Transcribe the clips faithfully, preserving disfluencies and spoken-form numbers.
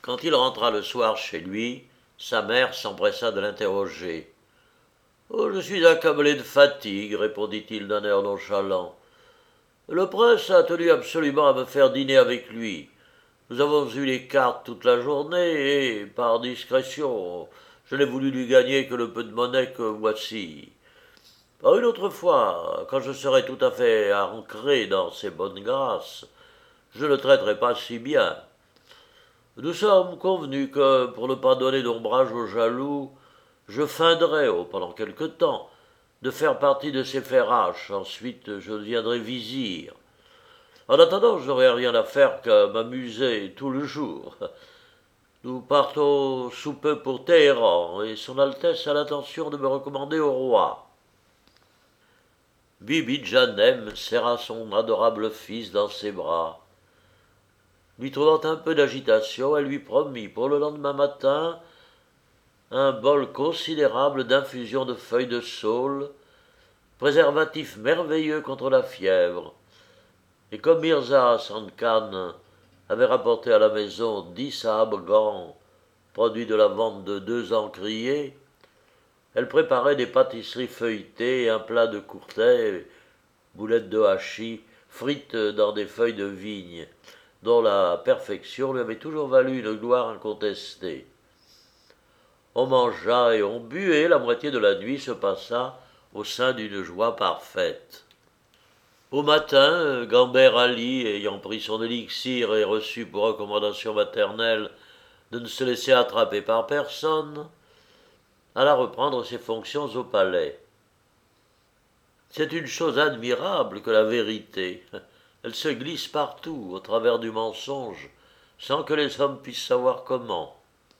Quand il rentra le soir chez lui, sa mère s'empressa de l'interroger. « Oh, je suis accablé de fatigue, répondit-il d'un air nonchalant. Le prince a tenu absolument à me faire dîner avec lui. Nous avons eu les cartes toute la journée et, par discrétion, je n'ai voulu lui gagner que le peu de monnaie que voici. Une autre fois, quand je serai tout à fait ancré dans ses bonnes grâces, je ne traiterai pas si bien. Nous sommes convenus que, pour ne pas donner d'ombrage aux jaloux, je feindrai, oh, pendant quelque temps, de faire partie de ces ferraches. Ensuite, je deviendrai vizir. En attendant, je n'aurai rien à faire qu'à m'amuser tout le jour. Nous partons sous peu pour Téhéran, et son Altesse a l'intention de me recommander au roi. » Bibi Janem serra son adorable fils dans ses bras. Lui trouvant un peu d'agitation, elle lui promit pour le lendemain matin un bol considérable d'infusion de feuilles de saule, préservatif merveilleux contre la fièvre. Et comme Mirza Hassan Khan avait rapporté à la maison dix sahabgans, produits de la vente de deux encriers, elle préparait des pâtisseries feuilletées et un plat de courtet, boulettes de hachis, frites dans des feuilles de vigne, dont la perfection lui avait toujours valu une gloire incontestée. On mangea et on but, et la moitié de la nuit se passa au sein d'une joie parfaite. Au matin, Gamber Ali, ayant pris son élixir et reçu pour recommandation maternelle de ne se laisser attraper par personne, alla reprendre ses fonctions au palais. C'est une chose admirable que la vérité. Elle se glisse partout, au travers du mensonge, sans que les hommes puissent savoir comment.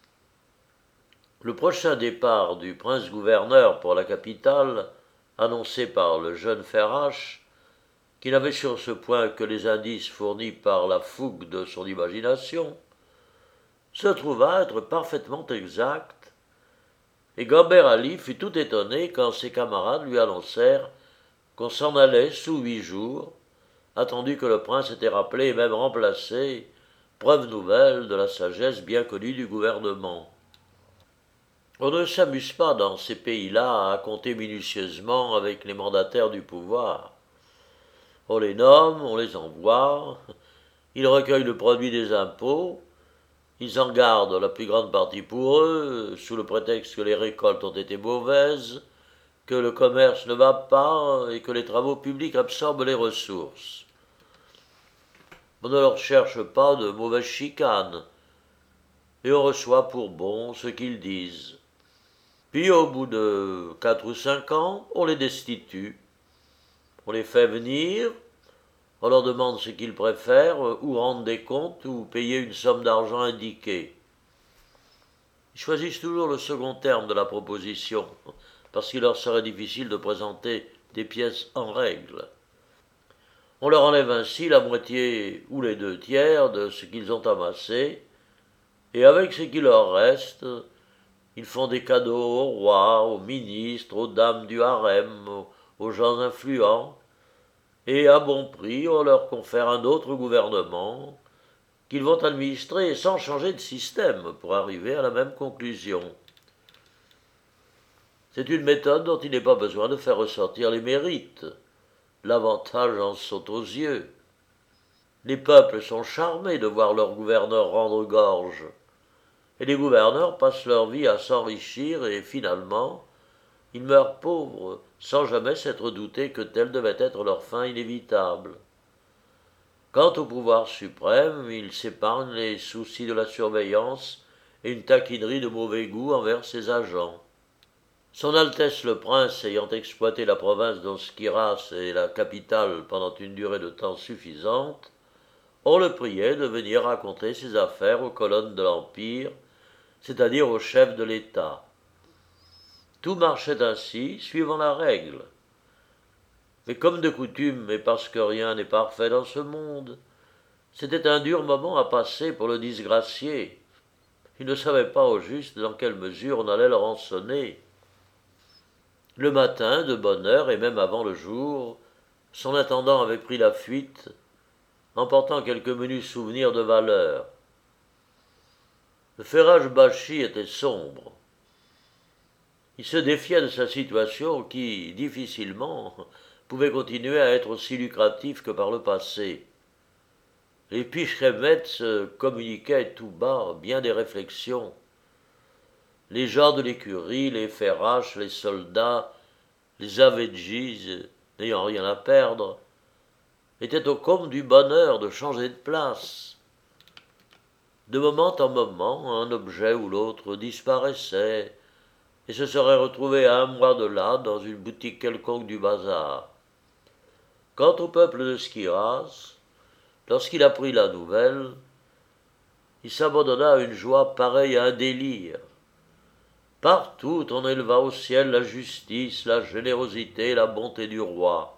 Le prochain départ du prince-gouverneur pour la capitale, annoncé par le jeune Ferrache, qui n'avait sur ce point que les indices fournis par la fougue de son imagination, se trouva être parfaitement exact, et Gamber Ali fut tout étonné quand ses camarades lui annoncèrent qu'on s'en allait sous huit jours, attendu que le prince était rappelé et même remplacé, preuve nouvelle de la sagesse bien connue du gouvernement. On ne s'amuse pas dans ces pays-là à compter minutieusement avec les mandataires du pouvoir. On les nomme, on les envoie, ils recueillent le produit des impôts, ils en gardent la plus grande partie pour eux, sous le prétexte que les récoltes ont été mauvaises, que le commerce ne va pas et que les travaux publics absorbent les ressources. On ne leur cherche pas de mauvaises chicanes, et on reçoit pour bon ce qu'ils disent. Puis, au bout de quatre ou cinq ans, on les destitue. On les fait venir, on leur demande ce qu'ils préfèrent, ou rendre des comptes, ou payer une somme d'argent indiquée. Ils choisissent toujours le second terme de la proposition, parce qu'il leur serait difficile de présenter des pièces en règle. On leur enlève ainsi la moitié ou les deux tiers de ce qu'ils ont amassé, et avec ce qui leur reste, ils font des cadeaux au roi, aux ministres, aux dames du harem, aux gens influents, et à bon prix on leur confère un autre gouvernement qu'ils vont administrer sans changer de système pour arriver à la même conclusion. C'est une méthode dont il n'est pas besoin de faire ressortir les mérites. L'avantage en saute aux yeux. Les peuples sont charmés de voir leurs gouverneurs rendre gorge, et les gouverneurs passent leur vie à s'enrichir et, finalement, ils meurent pauvres, sans jamais s'être doutés que telle devait être leur fin inévitable. Quant au pouvoir suprême, il s'épargne les soucis de la surveillance et une taquinerie de mauvais goût envers ses agents. Son Altesse le Prince, ayant exploité la province dont Skiras est la capitale pendant une durée de temps suffisante, on le priait de venir raconter ses affaires aux colonnes de l'Empire, c'est-à-dire au chef de l'État. Tout marchait ainsi, suivant la règle. Mais comme de coutume, et parce que rien n'est parfait dans ce monde, c'était un dur moment à passer pour le disgracié. Il ne savait pas au juste dans quelle mesure on allait le rançonner. Le matin, de bonne heure, et même avant le jour, son intendant avait pris la fuite, emportant quelques menus souvenirs de valeur. Le Ferraj Bashi était sombre. Il se défiait de sa situation qui, difficilement, pouvait continuer à être aussi lucrative que par le passé. Les Picheremetz communiquaient tout bas bien des réflexions. Les gens de l'écurie, les Ferraches, les soldats, les Avedjis, n'ayant rien à perdre, étaient au comble du bonheur de changer de place. De moment en moment, un objet ou l'autre disparaissait et se serait retrouvé à un mois de là dans une boutique quelconque du bazar. Quant au peuple de Schiraz, lorsqu'il apprit la nouvelle, il s'abandonna à une joie pareille à un délire. Partout on éleva au ciel la justice, la générosité, la bonté du roi.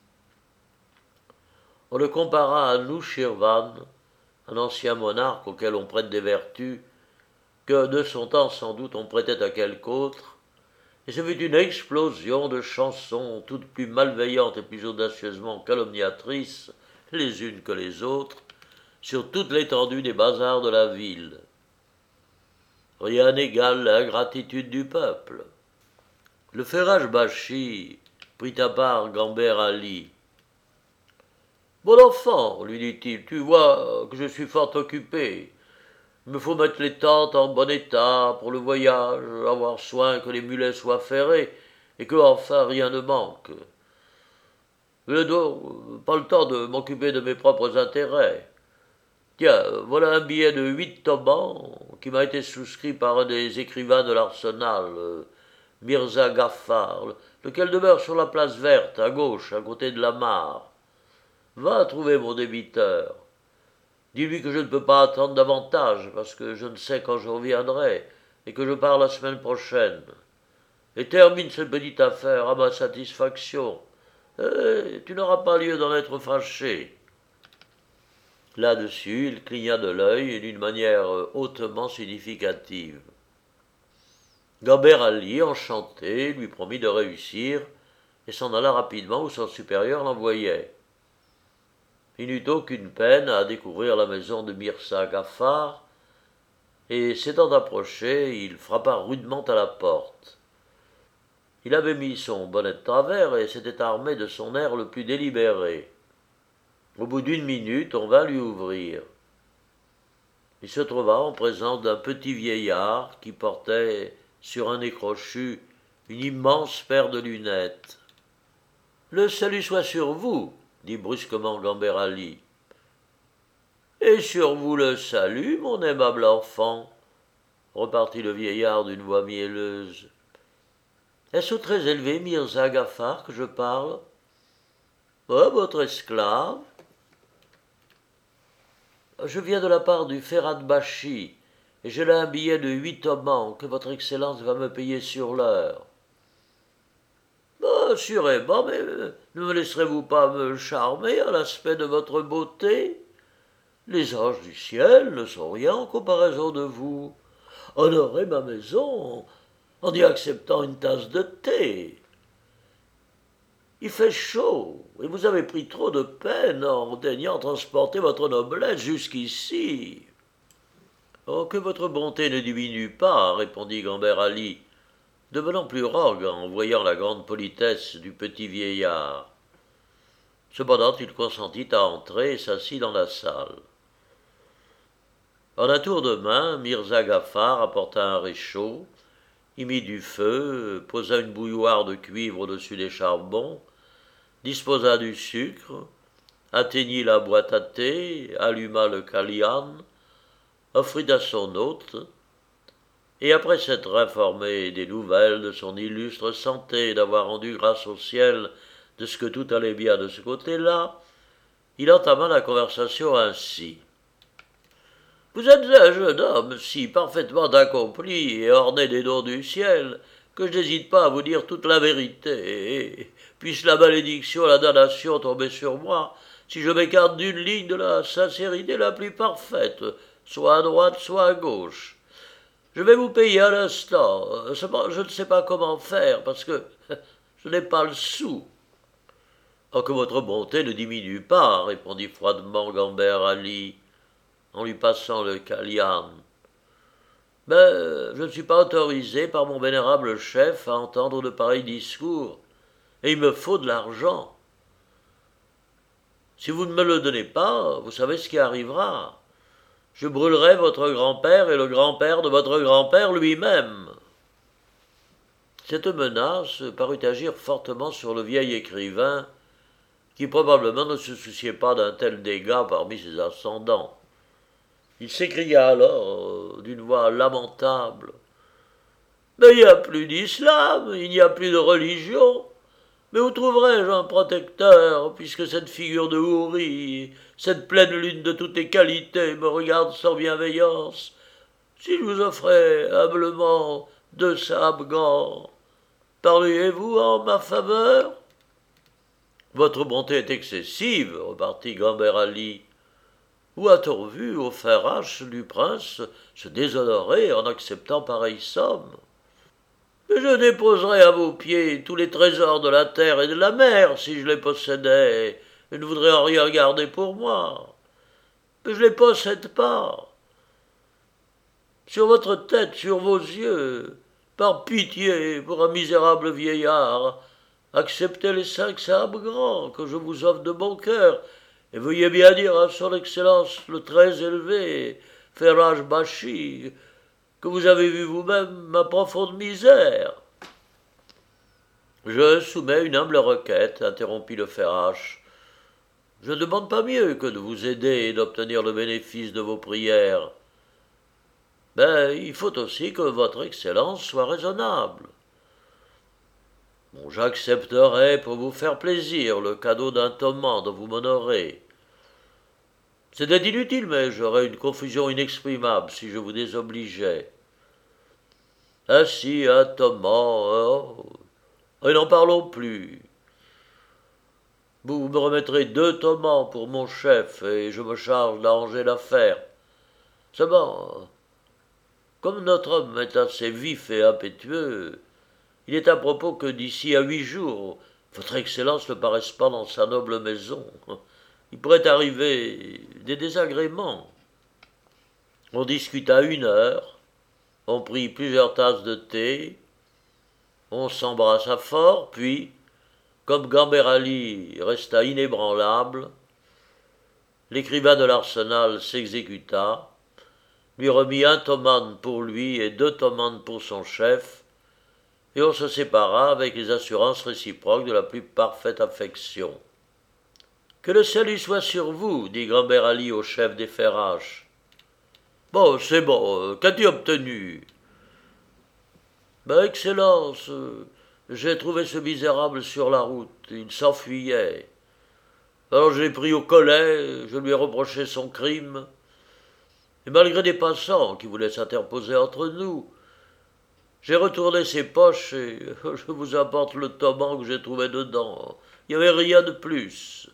On le compara à Nushirvan, un ancien monarque auquel on prête des vertus, que de son temps sans doute on prêtait à quelque autre, et ce fut une explosion de chansons, toutes plus malveillantes et plus audacieusement calomniatrices, les unes que les autres, sur toute l'étendue des bazars de la ville. Rien n'égale l'ingratitude du peuple. Le Ferraj Bashi prit à part Gamber Ali. « Bon enfant, lui dit-il, tu vois que je suis fort occupé. Il me faut mettre les tentes en bon état pour le voyage, avoir soin que les mulets soient ferrés, et que enfin rien ne manque. Je n'ai donc pas le temps de m'occuper de mes propres intérêts. Tiens, voilà un billet de huit tomans qui m'a été souscrit par un des écrivains de l'Arsenal, Mirza Gaffar, lequel demeure sur la place verte, à gauche, à côté de la mare. Va trouver mon débiteur. Dis-lui que je ne peux pas attendre davantage, parce que je ne sais quand je reviendrai, et que je pars la semaine prochaine. Et termine cette petite affaire à ma satisfaction. Et tu n'auras pas lieu d'en être fâché. » Là-dessus, il cligna de l'œil d'une manière hautement significative. Gamber Ali, enchanté, lui promit de réussir, et s'en alla rapidement où son supérieur l'envoyait. Il n'eut aucune peine à découvrir la maison de Mirza Gaffar, et s'étant approché, il frappa rudement à la porte. Il avait mis son bonnet de travers et s'était armé de son air le plus délibéré. Au bout d'une minute, on vint lui ouvrir. Il se trouva en présence d'un petit vieillard qui portait, sur un nez crochu, une immense paire de lunettes. « Le salut soit sur vous, » dit brusquement Gamber Ali. « Et sur vous le salut, mon aimable enfant, » repartit le vieillard d'une voix mielleuse. « Est-ce au très élevé Mirza Gaffar que je parle ? » ?»« Oh, votre esclave. » »« Je viens de la part du Ferraj Bashi, et j'ai là un billet de huit tomans que votre Excellence va me payer sur l'heure. »« Assurément, mais ne me laisserez-vous pas me charmer à l'aspect de votre beauté ? Les anges du ciel ne sont rien en comparaison de vous. Honorez ma maison en y acceptant une tasse de thé. Il fait chaud, et vous avez pris trop de peine en daignant transporter votre noblesse jusqu'ici. »« Oh, que votre bonté ne diminue pas, » répondit Gamber Ali, devenant plus rogue en voyant la grande politesse du petit vieillard. Cependant, il consentit à entrer et s'assit dans la salle. En un tour de main, Mirza Gaffar apporta un réchaud, y mit du feu, posa une bouilloire de cuivre au-dessus des charbons, disposa du sucre, atteignit la boîte à thé, alluma le kalian, offrit à son hôte, et après s'être informé des nouvelles de son illustre santé et d'avoir rendu grâce au ciel de ce que tout allait bien de ce côté-là, il entama la conversation ainsi. « Vous êtes un jeune homme si parfaitement accompli et orné des dons du ciel que je n'hésite pas à vous dire toute la vérité, et puisse la malédiction et la damnation tomber sur moi si je m'écarte d'une ligne de la sincérité la plus parfaite, soit à droite, soit à gauche. Je vais vous payer à l'instant, seulement je ne sais pas comment faire, parce que je n'ai pas le sou. »« Oh, que votre bonté ne diminue pas, » répondit froidement Gamber Ali, en lui passant le kalian. Ben, je ne suis pas autorisé par mon vénérable chef à entendre de pareils discours, et il me faut de l'argent. Si vous ne me le donnez pas, vous savez ce qui arrivera. Je brûlerai votre grand-père et le grand-père de votre grand-père lui-même. Cette menace parut agir fortement sur le vieil écrivain, qui probablement ne se souciait pas d'un tel dégât parmi ses ascendants. Il s'écria alors, d'une voix lamentable, « Mais il n'y a plus d'islam, il n'y a plus de religion. Mais où trouverai-je un protecteur, puisque cette figure de Houri, cette pleine lune de toutes les qualités, me regarde sans bienveillance? Si je vous offrais humblement deux sabgans, parleriez-vous en ma faveur ?» « Votre bonté est excessive, repartit Gamber Ali. Où a-t-on vu au fer hache du prince se déshonorer en acceptant pareille somme? Mais je déposerais à vos pieds tous les trésors de la terre et de la mer si je les possédais, et ne voudrais en rien garder pour moi. Mais je ne les possède pas. Sur votre tête, sur vos yeux, par pitié pour un misérable vieillard, acceptez les cinq sabres que je vous offre de bon cœur, et veuillez bien dire à son Excellence le très élevé, Ferraj Bashi, que vous avez vu vous-même ma profonde misère. Je soumets une humble requête, interrompit le Ferrach. Je ne demande pas mieux que de vous aider et d'obtenir le bénéfice de vos prières. Mais il faut aussi que votre Excellence soit raisonnable. Bon, j'accepterai pour vous faire plaisir le cadeau d'un toman dont vous m'honorez. C'était inutile, mais j'aurais une confusion inexprimable si je vous désobligeais. Ainsi, un toman, oh, et n'en parlons plus. Vous me remettrez deux tomans pour mon chef, et je me charge d'arranger l'affaire. Seulement, comme notre homme est assez vif et impétueux, il est à propos que d'ici à huit jours, votre Excellence ne paraisse pas dans sa noble maison. Il pourrait arriver des désagréments. On discuta une heure, on prit plusieurs tasses de thé, on s'embrassa fort, puis, comme Gamber Ali resta inébranlable, l'écrivain de l'Arsenal s'exécuta, lui remit un tomane pour lui et deux tomanes pour son chef, et on se sépara avec les assurances réciproques de la plus parfaite affection. « Que le salut soit sur vous, dit Gamber Ali au chef des Ferraches. Bon, c'est bon, qu'as-tu obtenu? Ben, Excellence, j'ai trouvé ce misérable sur la route, il s'enfuyait. Alors je l'ai pris au collet, je lui ai reproché son crime, et malgré des passants qui voulaient s'interposer entre nous, j'ai retourné ses poches et je vous apporte le toman que j'ai trouvé dedans. Il n'y avait rien de plus.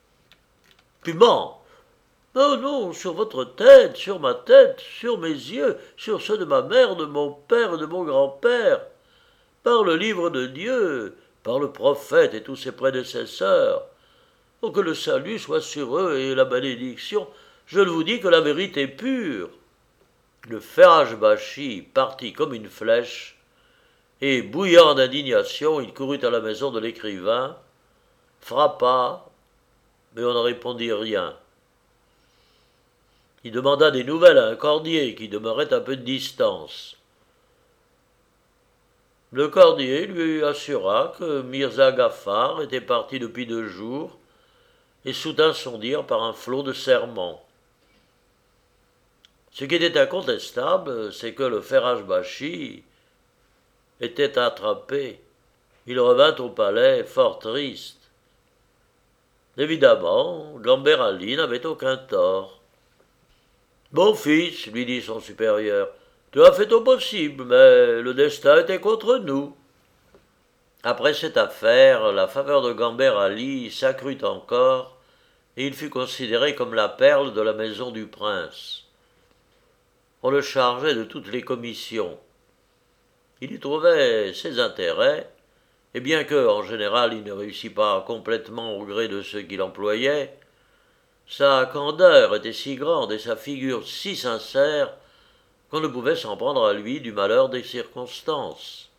Tu mens. Non, non, sur votre tête, sur ma tête, sur mes yeux, sur ceux de ma mère, de mon père et de mon grand-père. Par le livre de Dieu, par le prophète et tous ses prédécesseurs. Oh, que le salut soit sur eux et la bénédiction. Je ne vous dis que la vérité pure. Le Ferraj Bashi partit comme une flèche, et, bouillant d'indignation, il courut à la maison de l'écrivain, frappa, mais on ne répondit rien. Il demanda des nouvelles à un cordier qui demeurait à peu de distance. Le cordier lui assura que Mirza Ghaffar était parti depuis deux jours et soutint son dire par un flot de serments. Ce qui était incontestable, c'est que le Ferraj Bashi était attrapé. Il revint au palais fort triste. Évidemment, Gamber Ali n'avait aucun tort. « Mon fils, lui dit son supérieur, tu as fait ton possible, mais le destin était contre nous. » Après cette affaire, la faveur de Gamber Ali s'accrut encore, et il fut considéré comme la perle de la maison du prince. On le chargeait de toutes les commissions. Il y trouvait ses intérêts, et bien que, en général, il ne réussit pas complètement au gré de ceux qui qu'on ne pouvait s'en prendre à lui du malheur des circonstances.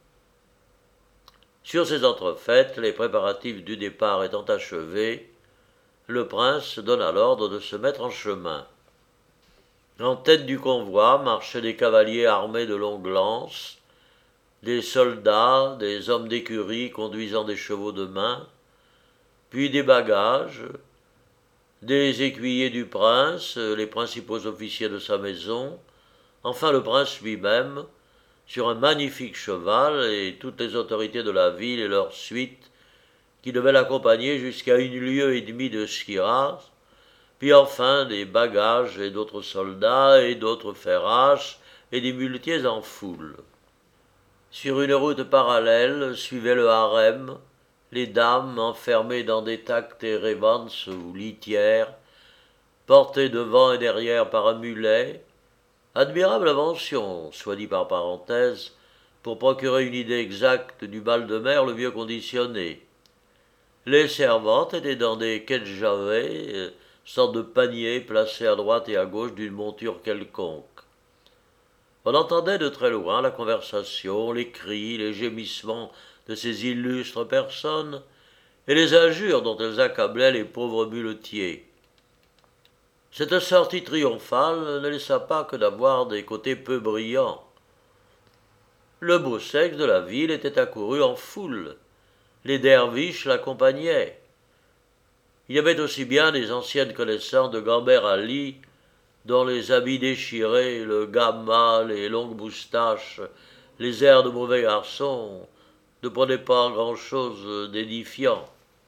Sur ces entrefaites, les préparatifs du départ étant achevés, le prince donna l'ordre de se mettre en chemin. En tête du convoi marchaient des cavaliers armés de longues lances, des soldats, des hommes d'écurie conduisant des chevaux de main, puis des bagages, des écuyers du prince, les principaux officiers de sa maison, enfin le prince lui-même, sur un magnifique cheval, et toutes les autorités de la ville et leur suite, qui devaient l'accompagner jusqu'à une lieue et demie de Schiraz, puis enfin des bagages et d'autres soldats et d'autres ferraches et des muletiers en foule. Sur une route parallèle suivait le harem, les dames enfermées dans des tactes et révances ou litières, portées devant et derrière par un mulet, admirable invention, soit dit par parenthèse, pour procurer une idée exacte du mal de mer le mieux conditionné. Les servantes étaient dans des kedjaveh, sorte de paniers placés à droite et à gauche d'une monture quelconque. On entendait de très loin la conversation, les cris, les gémissements de ces illustres personnes, et les injures dont elles accablaient les pauvres muletiers. Cette sortie triomphale ne laissa pas que d'avoir des côtés peu brillants. Le beau sexe de la ville était accouru en foule. Les derviches l'accompagnaient. Il y avait aussi bien des anciennes connaissances de Gamber Ali, dont les habits déchirés, le gamma, les longues moustaches, les airs de mauvais garçon ne prenaient pas grand-chose d'édifiant.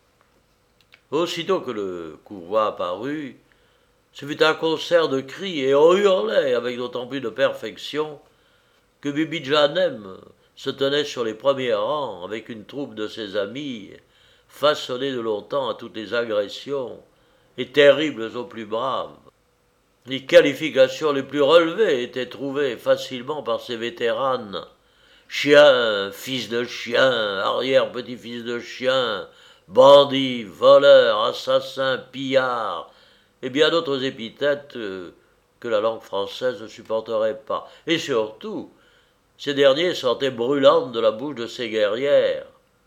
Aussitôt que le courroie apparut, ce fut un concert de cris et on hurlait avec d'autant plus de perfection que Bibi Janem se tenait sur les premiers rangs avec une troupe de ses amis, façonnés de longtemps à toutes les agressions et terribles aux plus braves. Les qualifications les plus relevées étaient trouvées facilement par ces vétéranes. Chien, fils de chien, arrière-petit-fils de chien, bandit, voleur, assassin, pillard, et bien d'autres épithètes euh, que la langue française ne supporterait pas. Et surtout, ces derniers sortaient brûlantes de la bouche de ces guerrières.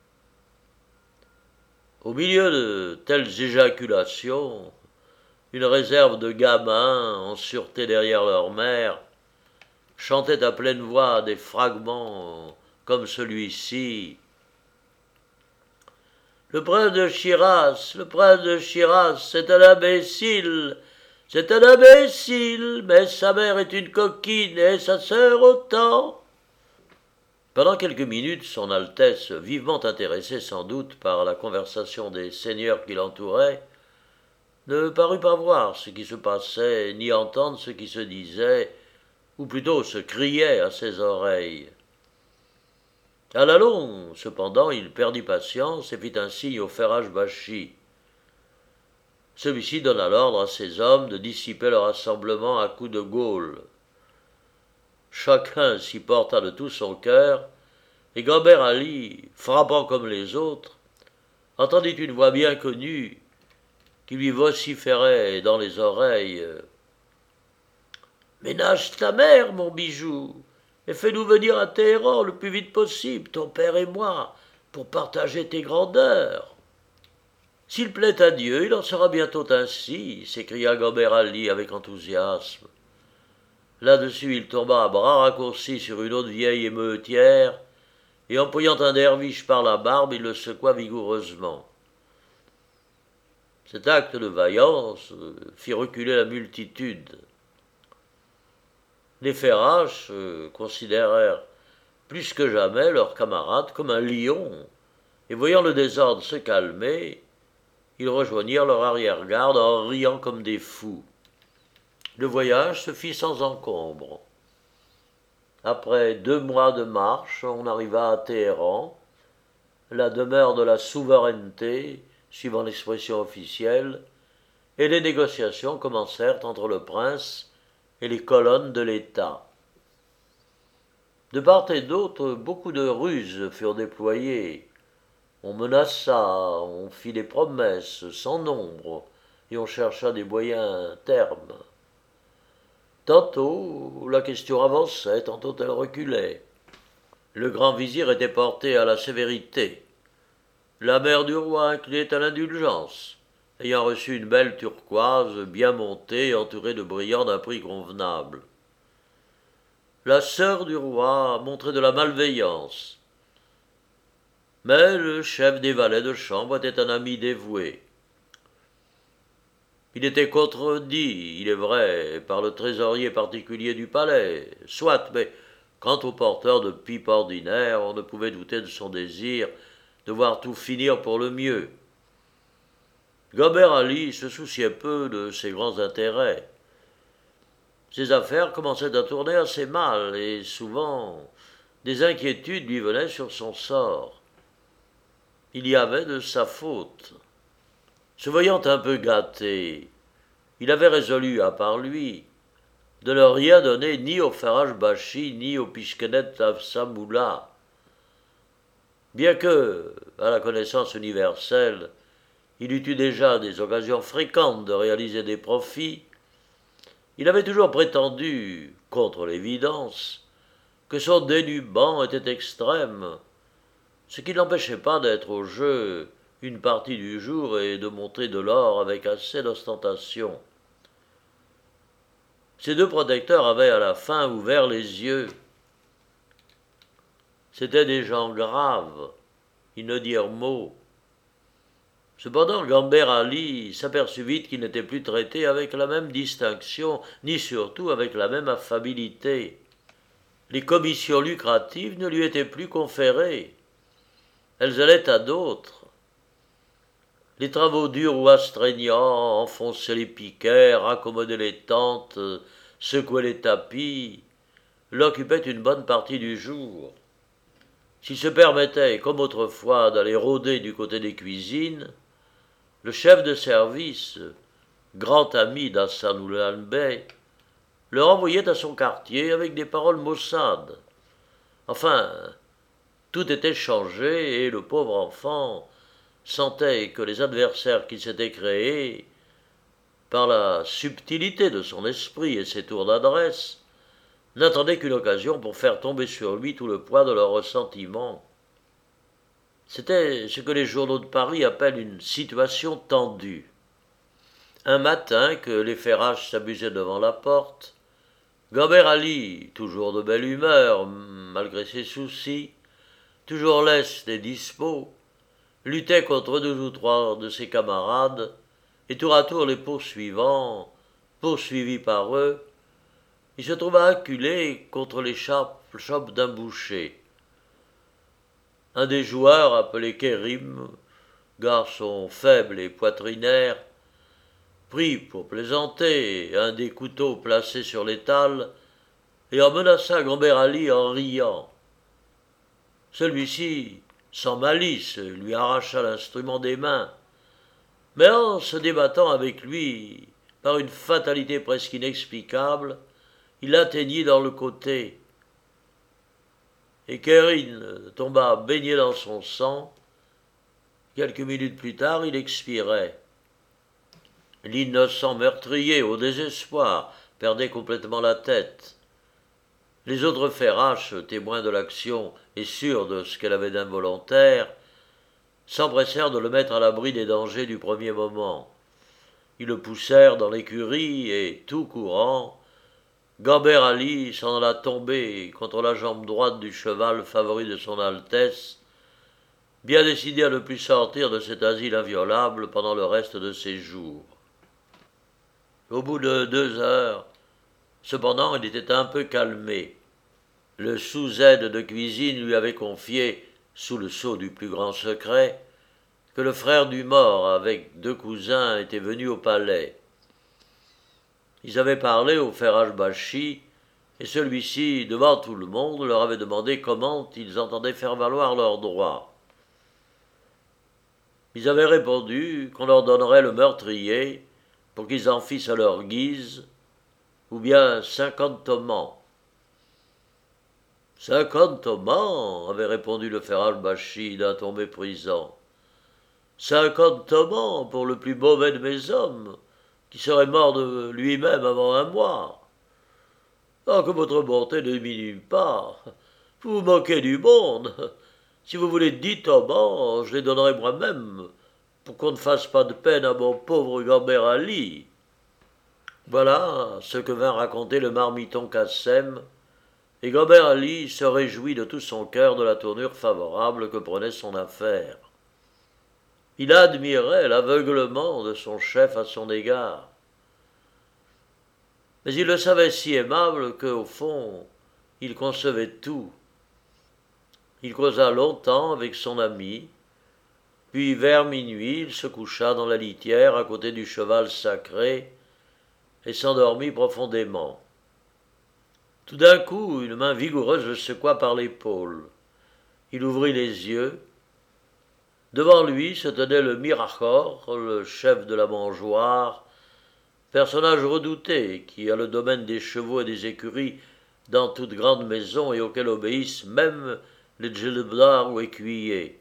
Au milieu de telles éjaculations, une réserve de gamins, en sûreté derrière leur mère, chantait à pleine voix des fragments comme celui-ci. Le prince de Shiraz, le prince de Shiraz, c'est un imbécile, c'est un imbécile, mais sa mère est une coquine et sa sœur autant. Pendant quelques minutes, son Altesse, vivement intéressée sans doute par la conversation des seigneurs qui l'entouraient, ne parut pas voir ce qui se passait, ni entendre ce qui se disait, ou plutôt se criait à ses oreilles. À la longue, cependant, il perdit patience et fit un signe au Ferraj Bashi. Celui-ci donna l'ordre à ses hommes de dissiper le rassemblement à coups de gaule. Chacun s'y porta de tout son cœur, et Gamber Ali, frappant comme les autres, entendit une voix bien connue qui lui vociférait dans les oreilles. « Ménage ta mère, mon bijou, et fais-nous venir à Téhéran le plus vite possible, ton père et moi, pour partager tes grandeurs. » « S'il plaît à Dieu, il en sera bientôt ainsi, s'écria Gamber Ali avec enthousiasme. Là-dessus, il tomba à bras raccourcis sur une autre vieille émeutière, et empoignant un derviche par la barbe, il le secoua vigoureusement. Cet acte de vaillance fit reculer la multitude. Les Ferraches euh, considérèrent plus que jamais leur camarade comme un lion, et voyant le désordre se calmer, ils rejoignirent leur arrière-garde en riant comme des fous. Le voyage se fit sans encombre. Après deux mois de marche, on arriva à Téhéran, la demeure de la souveraineté, suivant l'expression officielle, et les négociations commencèrent entre le prince et les colonnes de l'État. De part et d'autre, beaucoup de ruses furent déployées. On menaça, on fit des promesses sans nombre, et on chercha des moyens termes. Tantôt la question avançait, tantôt elle reculait. Le grand vizir était porté à la sévérité. La mère du roi inclinait à l'indulgence, ayant reçu une belle turquoise bien montée, entourée de brillants d'un prix convenable. La sœur du roi montrait de la malveillance. Mais le chef des valets de chambre était un ami dévoué. Il était contredit, il est vrai, par le trésorier particulier du palais, soit, mais quant au porteur de pipe ordinaire, on ne pouvait douter de son désir de voir tout finir pour le mieux. Gobert Ali se souciait peu de ses grands intérêts. Ses affaires commençaient à tourner assez mal, et souvent des inquiétudes lui venaient sur son sort. Il y avait de sa faute. Se voyant un peu gâté, il avait résolu, à part lui, de ne rien donner ni au Faraj Bashi ni au Pishkenet Afsamoula. Bien que, à la connaissance universelle, il eût eu déjà des occasions fréquentes de réaliser des profits, il avait toujours prétendu, contre l'évidence, que son dénûment était extrême, ce qui n'empêchait pas d'être au jeu une partie du jour et de monter de l'or avec assez d'ostentation. Ces deux protecteurs avaient à la fin ouvert les yeux. C'étaient des gens graves, ils ne dirent mot. Cependant, Gambert Ali s'aperçut vite qu'il n'était plus traité avec la même distinction, ni surtout avec la même affabilité. Les commissions lucratives ne lui étaient plus conférées. Elles allaient à d'autres. Les travaux durs ou astreignants, enfoncer les piquets, raccommoder les tentes, secouer les tapis, l'occupaient une bonne partie du jour. S'il se permettait, comme autrefois, d'aller rôder du côté des cuisines, le chef de service, grand ami d'Hassan Bey, le renvoyait à son quartier avec des paroles maussades. Enfin, tout était changé et le pauvre enfant sentait que les adversaires qu'il s'était créés, par la subtilité de son esprit et ses tours d'adresse, n'attendaient qu'une occasion pour faire tomber sur lui tout le poids de leur ressentiment. C'était ce que les journaux de Paris appellent une situation tendue. Un matin, que les ferrages s'amusaient devant la porte, Gambert Ali, toujours de belle humeur, malgré ses soucis, toujours leste et dispos, luttait contre deux ou trois de ses camarades, et tour à tour les poursuivant, poursuivis par eux, il se trouva acculé contre les chopes d'un boucher. Un des joueurs, appelé Kérim, garçon faible et poitrinaire, prit pour plaisanter un des couteaux placés sur l'étal et en menaça Gambert Ali en riant. Celui-ci, sans malice, lui arracha l'instrument des mains, mais en se débattant avec lui par une fatalité presque inexplicable, il l'atteignit dans le côté. Et Kérin tomba baigné dans son sang. Quelques minutes plus tard, il expirait. L'innocent meurtrier, au désespoir, perdait complètement la tête. Les autres ferraches, témoins de l'action et sûrs de ce qu'elle avait d'involontaire, s'empressèrent de le mettre à l'abri des dangers du premier moment. Ils le poussèrent dans l'écurie et, tout courant, Gambert Ali s'en alla tomber contre la jambe droite du cheval favori de son Altesse, bien décidé à ne plus sortir de cet asile inviolable pendant le reste de ses jours. Au bout de deux heures, cependant, il était un peu calmé. Le sous-aide de cuisine lui avait confié, sous le sceau du plus grand secret, que le frère du mort, avec deux cousins, était venu au palais. Ils avaient parlé au Faraj Bashi, et celui-ci, devant tout le monde, leur avait demandé comment ils entendaient faire valoir leurs droits. Ils avaient répondu qu'on leur donnerait le meurtrier pour qu'ils en fissent à leur guise, ou bien cinquante tomans. Cinquante tomans, avait répondu le Faraj Bashi d'un ton méprisant. Cinquante tomans pour le plus mauvais de mes hommes, qui serait mort de lui-même avant un mois. Ah, que votre bonté ne diminue pas. Vous vous moquez du monde. Si vous voulez dix tomans, je les donnerai moi-même, pour qu'on ne fasse pas de peine à mon pauvre Gambert Ali. Voilà ce que vint raconter le marmiton Kassem, et Gambert Ali se réjouit de tout son cœur de la tournure favorable que prenait son affaire. Il admirait l'aveuglement de son chef à son égard. Mais il le savait si aimable qu'au fond, il concevait tout. Il causa longtemps avec son ami, puis vers minuit il se coucha dans la litière à côté du cheval sacré et s'endormit profondément. Tout d'un coup, une main vigoureuse le secoua par l'épaule. Il ouvrit les yeux. Devant lui se tenait le Mirachor, le chef de la mangeoire, personnage redouté qui a le domaine des chevaux et des écuries dans toute grande maison et auquel obéissent même les djellebdars ou écuyers.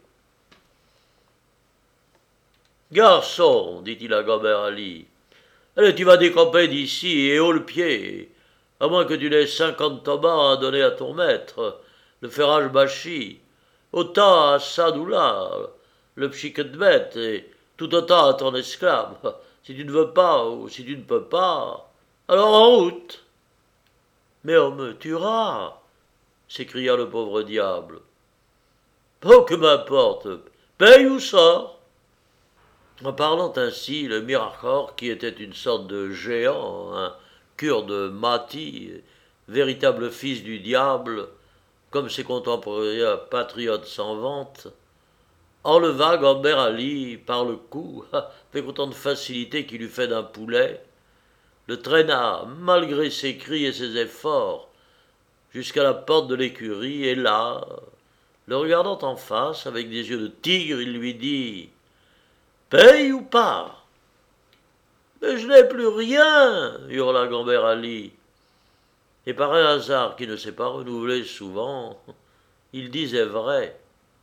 « Garçon, dit-il à Gambert Ali, allez, tu vas décamper d'ici et haut le pied, à moins que tu n'aies cinquante tomans à donner à ton maître, le Ferraj Bachi, autant à Sadoula, le Pchiketbet, et tout autant à ton esclave. Si tu ne veux pas, ou si tu ne peux pas, alors en route. » « Mais on me tuera, s'écria le pauvre diable. « Oh, que m'importe, paye ou sors. » En parlant ainsi, le Mirachor, qui était une sorte de géant, un kurde Mati, véritable fils du diable, comme ses contemporains patriotes s'en vantent, enleva Gambert Ali par le cou, avec autant de facilité qu'il eût fait d'un poulet, le traîna, malgré ses cris et ses efforts, jusqu'à la porte de l'écurie, et là, le regardant en face, avec des yeux de tigre, il lui dit « Paye ou pas ?»« Mais je n'ai plus rien !» hurla Gambert Ali. Et par un hasard qui ne s'est pas renouvelé souvent, il disait vrai.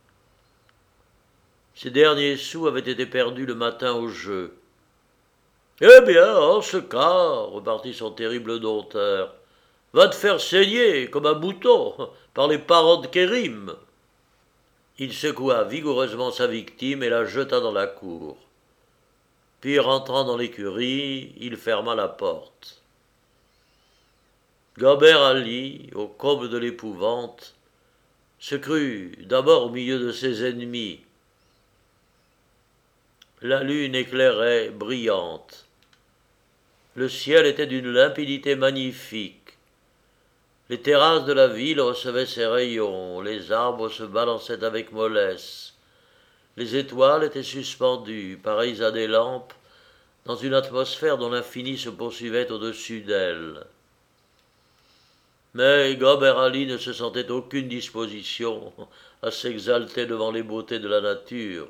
Ses derniers sous avaient été perdus le matin au jeu. « Eh bien, en ce cas, repartit son terrible dompteur, va te faire saigner comme un mouton par les parents de Kérim. » Il secoua vigoureusement sa victime et la jeta dans la cour. Puis, rentrant dans l'écurie, il ferma la porte. Gambert Ali, au comble de l'épouvante, se crut d'abord au milieu de ses ennemis. La lune éclairait, brillante. Le ciel était d'une limpidité magnifique. Les terrasses de la ville recevaient ses rayons, les arbres se balançaient avec mollesse. Les étoiles étaient suspendues, pareilles à des lampes, dans une atmosphère dont l'infini se poursuivait au-dessus d'elles. Mais Gambert Ali ne se sentait aucune disposition à s'exalter devant les beautés de la nature.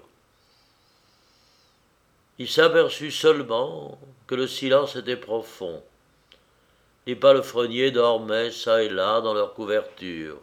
Il s'aperçut seulement que le silence était profond. Les palefreniers dormaient çà et là dans leurs couvertures.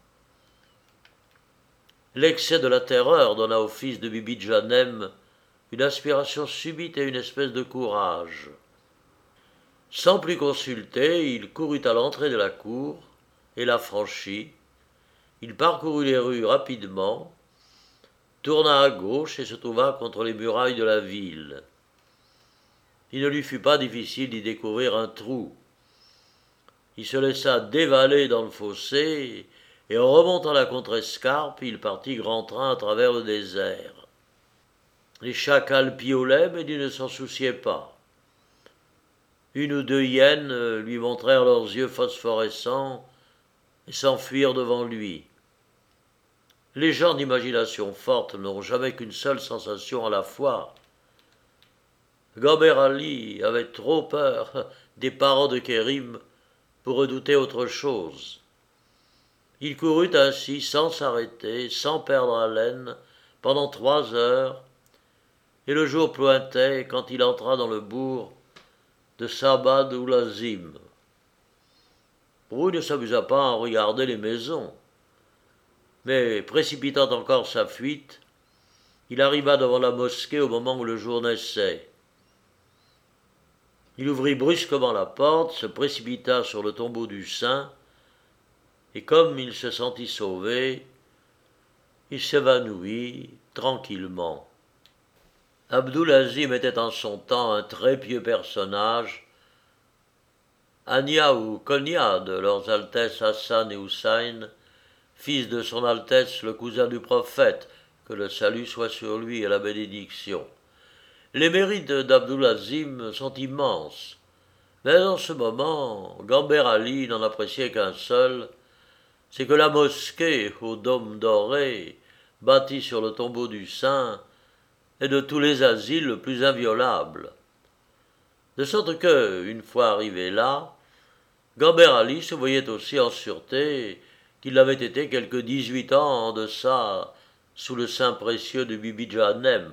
L'excès de la terreur donna au fils de Bibi Janem une aspiration subite et une espèce de courage. Sans plus consulter, il courut à l'entrée de la cour et la franchit. Il parcourut les rues rapidement, tourna à gauche et se trouva contre les murailles de la ville. Il ne lui fut pas difficile d'y découvrir un trou. Il se laissa dévaler dans le fossé, et en remontant la contrescarpe, il partit grand train à travers le désert. Les chacals piaulaient, mais il ne s'en souciait pas. Une ou deux hyènes lui montrèrent leurs yeux phosphorescents et s'enfuirent devant lui. Les gens d'imagination forte n'ont jamais qu'une seule sensation à la fois. Gambert Ali avait trop peur des parents de Kérim pour redouter autre chose. Il courut ainsi sans s'arrêter, sans perdre haleine, pendant trois heures, et le jour pointait quand il entra dans le bourg de Sabad Oulazim. Brou ne s'amusa pas à regarder les maisons, mais précipitant encore sa fuite, il arriva devant la mosquée au moment où le jour naissait. Il ouvrit brusquement la porte, se précipita sur le tombeau du saint, et comme il se sentit sauvé, il s'évanouit tranquillement. Abdul-Azim était en son temps un très pieux personnage. Ania ou Konya de leurs Altesses Hassan et Hussein, fils de son Altesse le cousin du prophète, que le salut soit sur lui et la bénédiction. Les mérites d'Abdul-Azim sont immenses, mais en ce moment, Gamber Ali n'en appréciait qu'un seul, c'est que la mosquée au dôme doré, bâtie sur le tombeau du saint, est de tous les asiles le plus inviolable. De sorte que, une fois arrivé là, Gamber Ali se voyait aussi en sûreté qu'il l'avait été quelques dix-huit ans en deçà sous le sein précieux de Bibi Jahannam.